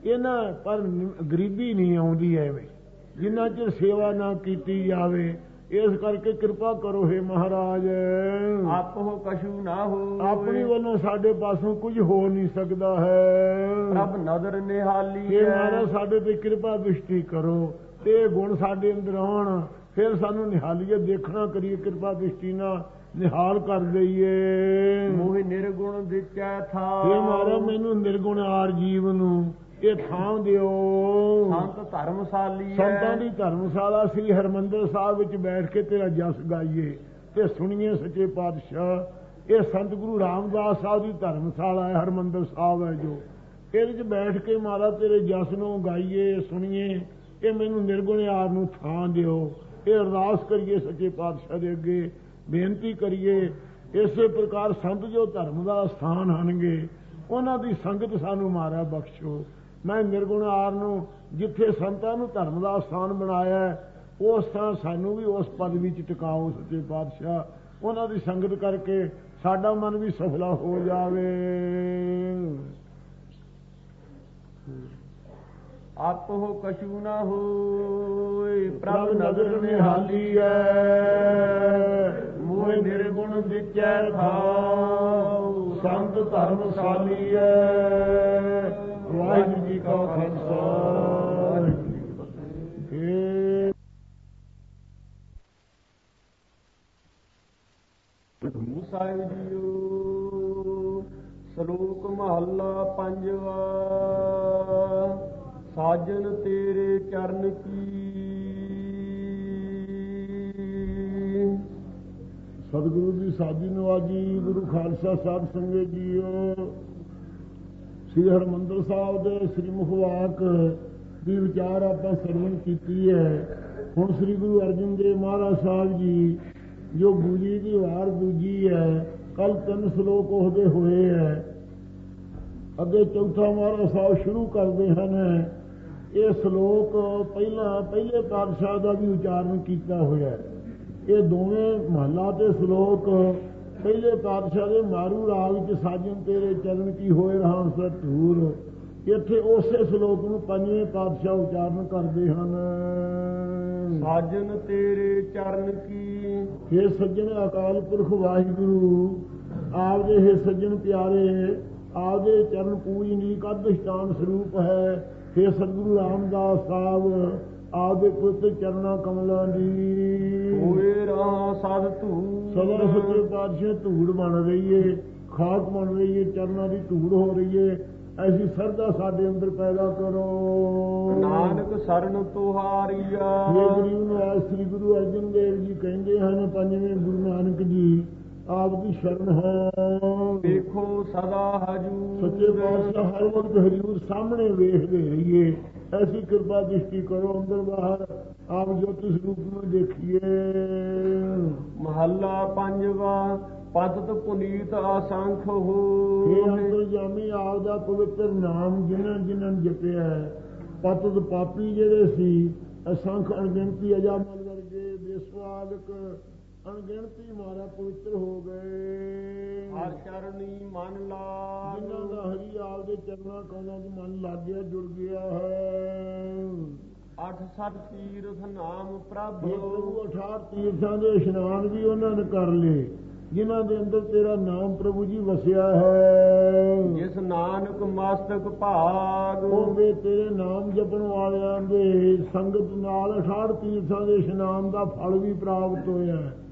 ਗਰੀਬੀ ਨਹੀਂ ਆਉਂਦੀ ਐਵੇਂ ਜਿੰਨਾ ਚਿਰ ਸੇਵਾ ਨਾ ਕੀਤੀ ਜਾਵੇ। ਇਸ ਕਰਕੇ ਕਿਰਪਾ ਕਰੋ ਹੇ ਮਹਾਰਾਜ। ਆਪੋ ਕਛੂ ਨਾ ਹੋ। ਆਪਣੀ ਵੱਲੋਂ ਸਾਡੇ ਪਾਸੋਂ ਕੁਝ ਹੋ ਨਹੀਂ ਸਕਦਾ ਹੈ। ਪ੍ਰਭ ਨਦਰ ਨਿਹਾਲੀ ਹੇ ਮਹਾਰਾਜ ਸਾਡੇ ਤੇ ਕਿਰਪਾ ਦ੍ਰਿਸ਼ਟੀ ਕਰੋ ਤੇ ਇਹ ਗੁਣ ਸਾਡੇ ਅੰਦਰ ਆਉਣ, ਫਿਰ ਸਾਨੂੰ ਨਿਹਾਲੀਏ, ਦੇਖਣਾ ਕਰੀਏ, ਕਿਰਪਾ ਦ੍ਰਿਸ਼ਟੀ ਨਾਲ ਨਿਹਾਲ ਕਰ ਦਈਏ। ਮੋਹਿ ਨਿਰਗੁਣ ਵਿਚੈ ਥਾ। ਹੇ ਮਹਾਰਾਜ ਮੈਨੂੰ ਨਿਰਗੁਣ ਆਰ ਜੀਵ ਨੂੰ ਇਹ ਥਾਂ ਦਿਓ। ਸੰਤ ਧਰਮਸ਼ਾਲੀ ਸੰਤਾਂ ਦੀ ਧਰਮਸ਼ਾਲਾ ਸ੍ਰੀ ਹਰਿਮੰਦਰ ਸਾਹਿਬ ਵਿੱਚ ਬੈਠ ਕੇ ਤੇਰਾ ਜਸ ਗਾਈਏ ਤੇ ਸੁਣੀਏ ਸੱਚੇ ਪਾਤਸ਼ਾਹ। ਇਹ ਸੰਤ ਗੁਰੂ ਰਾਮਦਾਸ ਸਾਹਿਬ ਦੀ ਧਰਮਸ਼ਾਲਾ ਹੈ, ਹਰਿਮੰਦਰ ਸਾਹਿਬ ਹੈ ਜੋ, ਇਹਦੇ 'ਚ ਬੈਠ ਕੇ ਮਹਾਰਾਜ ਤੇਰੇ ਜਸ ਨੂੰ ਗਾਈਏ, ਸੁਣੀਏ। ਇਹ ਮੈਨੂੰ ਨਿਰਗੁਣ ਯਾਰ ਨੂੰ ਥਾਂ ਦਿਓ। ਇਹ ਅਰਦਾਸ ਕਰੀਏ ਸੱਚੇ ਪਾਤਸ਼ਾਹ ਦੇ ਅੱਗੇ, ਬੇਨਤੀ ਕਰੀਏ। ਇਸੇ ਪ੍ਰਕਾਰ ਸੰਤ ਜੋ ਧਰਮ ਦਾ ਸਥਾਨ ਹਨਗੇ, ਉਹਨਾਂ ਦੀ ਸੰਗਤ ਸਾਨੂੰ ਮਹਾਰਾਜ ਬਖਸ਼ੋ। ਮੈਂ ਨਿਰਗੁਣ ਆਰ ਨੂੰ ਜਿੱਥੇ ਸੰਤਾਂ ਨੂੰ ਧਰਮ ਦਾ ਸਥਾਨ ਬਣਾਇਆ, ਉਸ ਤਰ੍ਹਾਂ ਸਾਨੂੰ ਵੀ ਉਸ ਪਦ ਵਿੱਚ ਟਿਕਾਓ ਸੱਚੇ ਪਾਤਸ਼ਾਹ। ਉਹਨਾਂ ਦੀ ਸੰਗਤ ਕਰਕੇ ਸਾਡਾ ਮਨ ਵੀ ਸਫਲਾ ਹੋ ਜਾਵੇ। ਆਪੋ ਕਛੂ ਨਾ ਹੋਇ। ਪ੍ਰਭ ਨਦਰ ਨਿਹਾਲੀ ਹੈ, ਮੋਹਿ ਨਿਰਗੁਣ ਵਿਚੈ ਥਾਉ। ਸੰਤ ਧਰਮਸ਼ਾਲੀ ਹੈ। ਵਾਹਿਗੁਰੂ ਜੀ ਕਾ ਖਾਲਸਾ, ਵਾਹਿਗੁਰੂ ਜੀ ਕੀ ਫਤਿਹ। ਸਾਹਿਬ ਜੀਓ। ਸ਼ਲੋਕ ਮਹੱਲਾ ਪੰਜਵਾ। ਸਾਜਨ ਤੇਰੇ ਚਰਨ ਕੀ। ਸਤਿਗੁਰੂ ਦੀ ਸਾਜੀ ਨਵਾਜੀ। ਗੁਰੂ ਖਾਲਸਾ ਸਾਹਿਬ ਸੰਗਤ ਜੀਓ। ਸ੍ਰੀ ਹਰਿਮੰਦਰ ਸਾਹਿਬ ਦੇ ਸ੍ਰੀ ਮੁਖਵਾਕ ਦੀ ਵਿਚਾਰ ਆਪਾਂ ਸਰਵਣ ਕੀਤੀ ਹੈ। ਹੁਣ ਸ੍ਰੀ ਗੁਰੂ ਅਰਜਨ ਦੇਵ ਮਹਾਰਾਜ ਸਾਹਿਬ ਜੀ ਜੋ ਗੁਜੀ ਦੀ ਵਾਰ ਦੂਜੀ ਹੈ, ਕੱਲ 3 ਸ਼ਲੋਕ ਉਹਦੇ ਹੋਏ ਹੈ, ਅੱਗੇ ਚੌਥਾ ਮਹਾਰਾਜ ਸਾਹਿਬ ਸ਼ੁਰੂ ਕਰਦੇ ਹਨ। ਇਹ ਸ਼ਲੋਕ ਪਹਿਲੇ ਪਾਤਸ਼ਾਹ ਦਾ ਵੀ ਉਚਾਰਨ ਕੀਤਾ ਹੋਇਆ। ਇਹ ਦੋਵੇਂ ਮਹੱਲਾ ਤੇ ਸ਼ਲੋਕ ਪਹਿਲੇ ਪਾਤਸ਼ਾਹ ਦੇ ਮਾਰੂ ਰਾਗ ਚ ਸਾਜਨ ਤੇਰੇ ਚਰਨ ਕੀ ਹੋਏ ਰਹਾ ਸਤੂਰ। ਇੱਥੇ ਉਸੇ ਸ਼ਲੋਕ ਨੂੰ ਪੰਜਵੇਂ ਪਾਤਸ਼ਾਹ ਉਚਾਰਨ ਕਰਦੇ ਹਨ। ਸਾਜਨ ਤੇਰੇ ਚਰਨ ਕੀ। ਹੇ ਸੱਜਣ ਅਕਾਲ ਪੁਰਖ ਵਾਹਿਗੁਰੂ, ਆਪਦੇ ਹੇ ਸੱਜਣ ਪਿਆਰੇ, ਆਪਦੇ ਚਰਨ ਪੂਜਨੀਕ ਅਧਿਸ਼ਟਾਨ ਸਰੂਪ ਹੈ। ਹੇ ਸਤਿਗੁਰੂ ਰਾਮਦਾਸ ਸਾਹਿਬ, ਆਪਦੇ ਪੁੱਤ ਚਰਨਾਂ ਕਮਲਾਂ ਦੀ ਹੋਏ ਰਹਾ ਸਦ ਧੂੜ। ਸਦਾ ਸੱਚੇ ਪਾਤਸ਼ਾਹ ਧੂੜ ਬਣ ਰਹੀ ਏ, ਖਾਕ ਬਣ ਰਹੀ ਏ, ਚਰਨਾਂ ਦੀ ਧੂੜ ਹੋ ਰਹੀ ਏ। ਐਸੀ ਸਰਦਾ ਸਾਡੇ ਅੰਦਰ ਪੈਦਾ ਕਰੋ। ਨਾਨਕ ਸਰਨ ਤੁਹਾਰੀਆ। ਇਹ ਗਰੀਬ ਨਿਵਾਸ ਸ੍ਰੀ ਗੁਰੂ ਅਰਜਨ ਦੇਵ ਜੀ ਕਹਿੰਦੇ ਹਨ, ਪੰਜਵੇਂ ਗੁਰੂ ਨਾਨਕ ਜੀ ਆਪ ਦੀ ਸ਼ਰਨ ਹੈ। ਵੇਖੋ ਸਦਾ ਹਜੂਰ। ਸੱਚੇ ਪਾਤਸ਼ਾਹ ਹਰ ਵਕਤ ਹਜ਼ੂਰ ਸਾਹਮਣੇ ਵੇਖਦੇ ਰਹੀਏ। ਐਸੀ ਕਿਰਪਾ ਦ੍ਰਿਸ਼ਟੀ ਕਰੋ, ਅੰਦਰ ਬਾਹਰ ਆਪ ਜੋਤੀ ਸਰੂਪ ਨੂੰ ਦੇਖੀਏ। ਮਹੱਲਾ ਪੰਜਵਾ। ਪਤਿਤ ਪੁਨੀਤ ਅਸੰਖ ਹੋ। ਇਹ ਅੰਤਰਜਾਮੀ ਆਪ ਦਾ ਪਵਿੱਤਰ ਨਾਮ ਜਿਨ੍ਹਾਂ ਜਿਨ੍ਹਾਂ ਜਪਿਆ ਹੈ। ਪਤਿਤ ਪਾਪੀ ਜਿਹੜੇ ਸੀ, ਅਸੰਖ ਅਣਗਿਣਤੀ, ਅਜਾਮਲ ਵਰਗੇ ਬੇਸਵਾਲਕ ਅਣਗਿਣਤੀ ਮਾਰਾ ਪਵਿੱਤਰ ਹੋ ਗਏ। ਹਰ ਚਰਨੀ ਮਨ ਲਾ। ਜਿਨ੍ਹਾਂ ਦਾ ਹਰੀ ਆਪ ਦੇ ਚਰਨਾਂ ਕੌਲਾਂ 'ਚ ਮਨ ਲੱਗ ਗਿਆ, ਜੁੜ ਗਿਆ ਹੈ। 68 ਤੀਰਥ ਨਾਮ ਪ੍ਰਭ। ਪ੍ਰਭੂ 68 ਤੀਰਥਾਂ ਦੇ ਇਸ਼ਨਾਨ ਵੀ ਉਹਨਾਂ ਨੇ ਕਰ ਲਏ, ਜਿਨ੍ਹਾਂ ਦੇ ਅੰਦਰ ਤੇਰਾ ਨਾਮ ਪ੍ਰਭੂ ਜੀ ਵਸਿਆ ਹੈ। ਜਿਸ ਨਾਨਕ ਮਸਤਕ ਭਾਗ। ਉਹਦੇ ਤੇਰੇ ਨਾਮ ਜਪਣ ਵਾਲਿਆਂ ਦੇ ਸੰਗਤ ਨਾਲ 68 ਤੀਰਥਾਂ ਦੇ ਇਸ਼ਨਾਨ ਦਾ ਫਲ ਵੀ ਪ੍ਰਾਪਤ ਹੋਇਆ।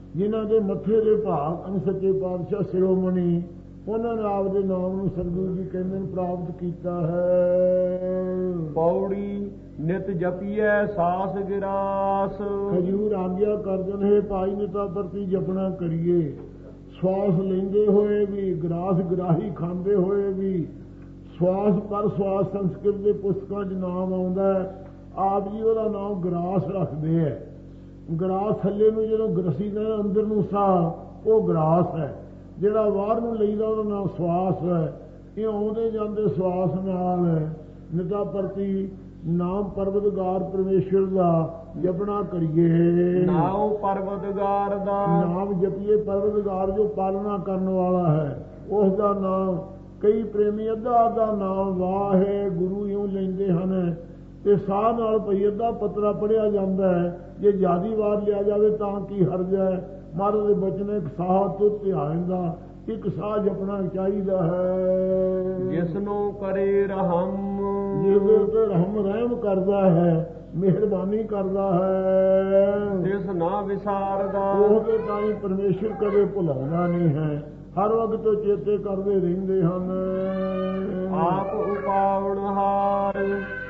ਜਿਨ੍ਹਾਂ ਦੇ ਮੱਥੇ ਦੇ ਭਾਗ ਅਨ ਸੱਚੇ ਪਾਤਸ਼ਾਹ ਸਿਰੋਮਣੀ ਉਹਨਾਂ ਨੇ ਆਪਦੇ ਨਾਮ ਨੂੰ ਸਤਿਗੁਰੂ ਜੀ ਕਹਿੰਦੇ ਨੇ ਪ੍ਰਾਪਤ ਕੀਤਾ ਹੈ। ਪੌੜੀ ਨਿਤ ਜਪੀਐ ਸਾਸ ਗਿਰਾਸ। ਹਜੂਰ ਆਗਿਆ ਕਰਦੇ ਨੇ ਭਾਈ ਨਿਤਾ ਪ੍ਰਤੀ ਜਪਣਾ ਕਰੀਏ, ਸਵਾਸ ਲੈਂਦੇ ਹੋਏ ਵੀ, ਗਰਾਸ ਗਰਾਹੀ ਖਾਂਦੇ ਹੋਏ ਵੀ, ਸਵਾਸ ਪਰ ਸਵਾਸ ਸੰਸਕ੍ਰਿਤ ਦੇ ਪੁਸਤਕਾਂ 'ਚ ਨਾਮ ਆਉਂਦਾ ਹੈ। ਆਪ ਜੀ ਉਹਦਾ ਨਾਮ ਗਰਾਸ ਰੱਖਦੇ ਹੈ। ਗਰਾਸ ਥੱਲੇ ਨੂੰ ਜਦੋਂ ਗਰਸੀ ਦਾ ਅੰਦਰ ਨੂੰ ਸਾਹ ਉਹ ਗਰਾਸ ਹੈ, ਜਿਹੜਾ ਬਾਹਰ ਨੂੰ ਲਈਦਾ ਉਹਦਾ ਨਾਮ ਸਵਾਸ ਹੈ। ਇਹ ਆਉਂਦੇ ਜਾਂਦੇ ਸਵਾਸ ਨਾਲ ਨਿਤਾ ਪ੍ਰਤੀ ਨਾਮ ਪਰਵਤਗਾਰ ਪਰਮੇਸ਼ਰ ਦਾ ਜਪਣਾ ਕਰੀਏ। ਨਾਮ ਪਰਵਤਗਾਰ ਦਾ ਨਾਮ ਜਪੀਏ, ਪਰਵਤਗਾਰ ਜੋ ਪਾਲਣਾ ਕਰਨ ਵਾਲਾ ਹੈ ਉਸ ਦਾ ਨਾਮ। ਕਈ ਪ੍ਰੇਮੀ ਅੱਧਾ ਅੱਧਾ ਨਾਮ ਵਾਹਿਗੁਰੂ ਇਉਂ ਲੈਂਦੇ ਹਨ ਤੇ ਸਾਹ ਨਾਲ ਭਈ ਅੱਧਾ ਪਤਰਾ ਪੜਿਆ ਜਾਂਦਾ ਹੈ। ਜੇ ਜ਼ਿਆਦੀ ਵਾਰ ਲਿਆ ਜਾਵੇ ਤਾਂ ਕੀ ਹਰਜ ਹੈ। ਮਹਾਰਾਜ ਦੇ ਬਚਨ ਇੱਕ ਸਾਹ ਤੋਂ ਧਿਆਨ ਦਾ ਇੱਕ ਸਾਹ ਜਪਣਾ ਚਾਹੀਦਾ ਹੈ। ਜਿਸ ਨੂੰ ਕਰੇ ਰਹਿਮ, ਜਿਹਦੇ ਉੱਤੇ ਰਹਿਮ ਕਰਦਾ ਹੈ, ਮਿਹਰਬਾਨੀ ਕਰਦਾ ਹੈ, ਜਿਸ ਨਾ ਵਿਸਾਰਦਾ ਉਹਦੇ ਤਾਈਂ ਪਰਮੇਸ਼ਰ ਕਦੇ ਭੁਲਾਉਂਦਾ ਨਹੀਂ ਹੈ। ਹਰ ਵਕਤ ਚੇਤੇ ਕਰਦੇ ਰਹਿੰਦੇ ਹਨ। ਆਪ ਉਪਾਵਣਹਾਰ,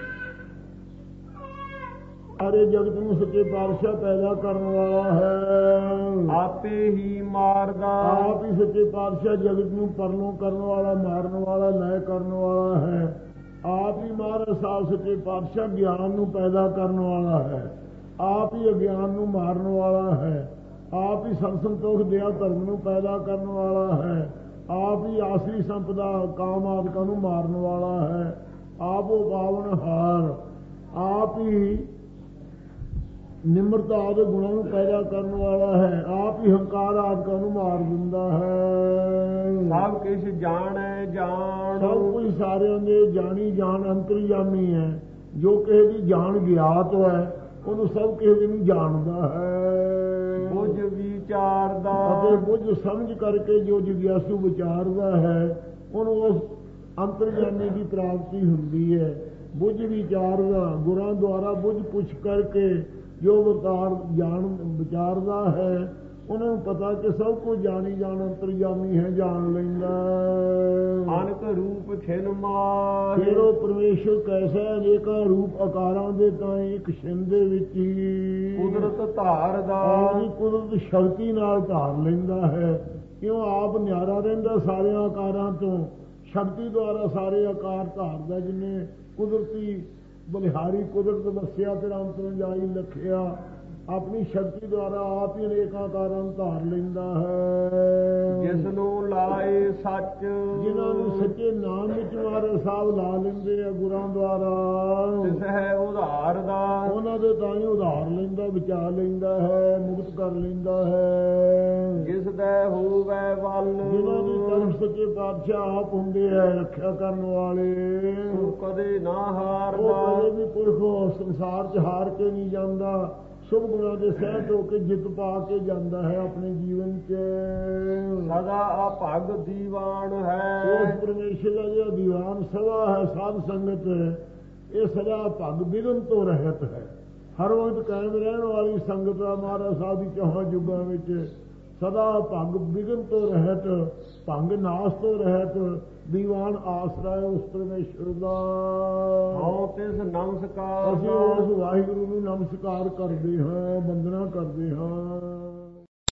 ਸਾਰੇ ਜਗਤ ਨੂੰ ਸੱਚੇ ਪਾਤਸ਼ਾਹ ਪੈਦਾ ਕਰਨ ਵਾਲਾ ਹੈ। ਆਪੇ ਹੀ ਮਾਰਦਾ, ਆਪ ਹੀ ਸੱਚੇ ਪਾਤਸ਼ਾਹ ਜਗਤ ਨੂੰ ਪਰਲੋਂ ਕਰਨ ਵਾਲਾ, ਮਾਰਨ ਵਾਲਾ, ਲੈ ਕਰਨ ਵਾਲਾ ਹੈ। ਆਪ ਹੀ ਮਹਾਰਾਜ ਸਾਹਿਬ ਸੱਚੇ ਪਾਤਸ਼ਾਹ ਗਿਆਨ ਨੂੰ ਪੈਦਾ ਕਰਨ ਵਾਲਾ ਹੈ। ਆਪ ਹੀ ਅਗਿਆਨ ਨੂੰ ਮਾਰਨ ਵਾਲਾ ਹੈ। ਆਪ ਹੀ ਸੰਤੋਖ ਦਇਆ ਧਰਮ ਨੂੰ ਪੈਦਾ ਕਰਨ ਵਾਲਾ ਹੈ। ਆਪ ਹੀ ਆਸਰੀ ਸੰਪਦਾ ਕਾਮ ਆਦਿਕਾਂ ਨੂੰ ਮਾਰਨ ਵਾਲਾ ਹੈ। ਆਪ ਉਹ ਪਾਵਨਹਾਰ, ਆਪ ਹੀ ਨਿਮਰਤਾ ਆਦਿ ਗੁਣਾਂ ਨੂੰ ਪੈਦਾ ਕਰਨ ਵਾਲਾ ਹੈ। ਆਪ ਹੀ ਹੰਕਾਰ ਆਦਿਕਾਂ ਨੂੰ ਮਾਰ ਦਿੰਦਾ ਹੈ। ਸਭ ਕੁਛ ਜਾਣੈ ਜਾਣ, ਸਭ ਕੁਝ ਸਾਰਿਆਂ ਦੇ ਜਾਣੀ ਜਾਣ ਅੰਤਰਜਾਮੀ ਹੈ। ਜੋ ਕਿਸੇ ਦੀ ਜਾਣ ਗਿਆਤ ਹੈ ਉਹਨੂੰ ਸਭ ਕਿਸੇ ਨੂੰ ਜਾਣਦਾ ਹੈ। ਬੁੱਝ ਵਿਚਾਰਦਾ, ਅਤੇ ਬੁੱਝ ਸਮਝ ਕਰਕੇ ਜੋ ਜਿਗਿਆਸੂ ਵਿਚਾਰਦਾ ਹੈ ਉਹਨੂੰ ਉਸ ਅੰਤਰਜਾਮੀ ਦੀ ਪ੍ਰਾਪਤੀ ਹੁੰਦੀ ਹੈ। ਬੁੱਝ ਵਿਚਾਰਦਾ, ਗੁਰਾਂ ਦੁਆਰਾ ਬੁੱਝ ਪੁੱਛ ਕਰਕੇ ਜੋ ਵਿਚਾਰਦਾ ਹੈ ਉਹਨਾਂ ਨੂੰ ਪਤਾ ਕਿ ਸਭ ਕੁਝ ਜਾਣੀ ਜਾਣ ਅੰਤਰਜਾਮੀ ਹੈ, ਜਾਣ ਲੈਂਦਾ। ਅਨਕ ਰੂਪ ਛਿਨ ਮਾਰ, ਫਿਰ ਉਹ ਪਰਮੇਸ਼ਰ ਕੈਸਾ ਅਨੇਕਾਂ ਰੂਪ ਆਕਾਰਾਂ ਦੇ ਤਾਂ ਇੱਕ ਛਿਨ ਦੇ ਵਿੱਚ ਹੀ ਕੁਦਰਤ ਧਾਰਦਾ, ਆਪਣੀ ਕੁਦਰਤ ਸ਼ਕਤੀ ਨਾਲ ਧਾਰ ਲੈਂਦਾ ਹੈ। ਕਿਉਂ ਆਪ ਨਿਆਰਾ ਰਹਿੰਦਾ ਸਾਰਿਆਂ ਆਕਾਰਾਂ ਤੋਂ, ਸ਼ਕਤੀ ਦੁਆਰਾ ਸਾਰੇ ਆਕਾਰ ਧਾਰਦਾ। ਜਿੰਨੇ ਕੁਦਰਤੀ ਬਲਿਹਾਰੀ ਕੁਦਰਤ ਵਸਿਆ ਤੇ ਅੰਤਰਜਾਈ ਲਖਿਆ, ਆਪਣੀ ਸ਼ਕਤੀ ਦੁਆਰਾ ਆਪ ਹੀ ਅਨੇਕ ਆਕਾਰਾਂ ਨੂੰ ਧਾਰ ਲੈਂਦਾ ਹੈ। ਜਿਸ ਨੂੰ ਲਾਏ ਸੱਚ, ਜਿਨ੍ਹਾਂ ਨੂੰ ਸੱਚੇ ਨਾਮ ਵਿੱਚ ਮਹਾਰਾਜ ਸਾਹਿਬ ਲਾ ਲੈਂਦੇ ਆ ਗੁਰਾਂ ਦੁਆਰਾ, ਤਿਸ ਹੈ ਉਧਾਰ ਦਾ, ਉਹਨਾਂ ਦੇ ਤਾਂ ਹੀ ਉਧਾਰ ਲੈਂਦਾ, ਬਚਾ ਲੈਂਦਾ ਹੈ, ਮੁਕਤ ਕਰ ਲੈਂਦਾ ਹੈ। ਜਿਸ ਦਾ ਹੋਵੇ ਵੱਲ, ਜਿਨ੍ਹਾਂ ਦੀ ਤਰਫ ਸੱਚੇ ਪਾਤਸ਼ਾਹ ਆਪ ਹੁੰਦੇ ਹੈ ਰੱਖਿਆ ਕਰਨ ਵਾਲੇ, ਉਹ ਕਦੇ ਨਾ ਉਹ ਹਾਰਦਾ, ਕਦੇ ਵੀ ਪੁਰਖ ਸੰਸਾਰ 'ਚ ਹਾਰ ਕੇ ਨਹੀਂ ਜਾਂਦਾ। ਸ਼ੁਭ ਗੁਣਾਂ ਦੇ ਸਹਿਤ ਹੋ ਕੇ ਜਿੱਤ ਪਾ ਕੇ ਜਾਂਦਾ ਹੈ ਆਪਣੇ ਜੀਵਨ 'ਚ। ਸਦਾ ਅਭਗ ਦੀਵਾਨ ਹੈ, ਉਸ ਪਰਮੇਸ਼ਰ ਦਾ ਜਿਹੜਾ ਦੀਵਾਨ ਸਭਾ ਹੈ ਸਾਧ ਸੰਗਤ, ਇਹ ਸਦਾ ਭਗ ਬਿਗਨ ਤੋਂ ਰਹਿਤ ਹੈ। ਹਰ ਵਕਤ ਕਾਇਮ ਰਹਿਣ ਵਾਲੀ ਸੰਗਤ ਆ ਮਹਾਰਾਜ ਸਾਹਿਬ ਦੀ ਚੌਹਾਂ ਯੁੱਗਾਂ ਵਿੱਚ। ਸਦਾ ਭਗ ਬਿਗਨ ਤੋਂ ਰਹਿਤ, ਭੰਗ ਨਾਸ ਤੋਂ ਰਹਿਤ, ਦੀਵਾਨ ਆਸਰਾ ਹੈ ਉਸ ਪਰਮੇਸ਼ਰ ਦਾ। ਹਉ ਤਿਸ ਨਮਸਕਾਰ, ਅਸੀਂ ਉਸ ਵਾਹਿਗੁਰੂ ਨੂੰ ਨਮਸਕਾਰ ਕਰਦੇ ਹਾਂ, ਵੰਦਨਾ ਕਰਦੇ ਹਾਂ।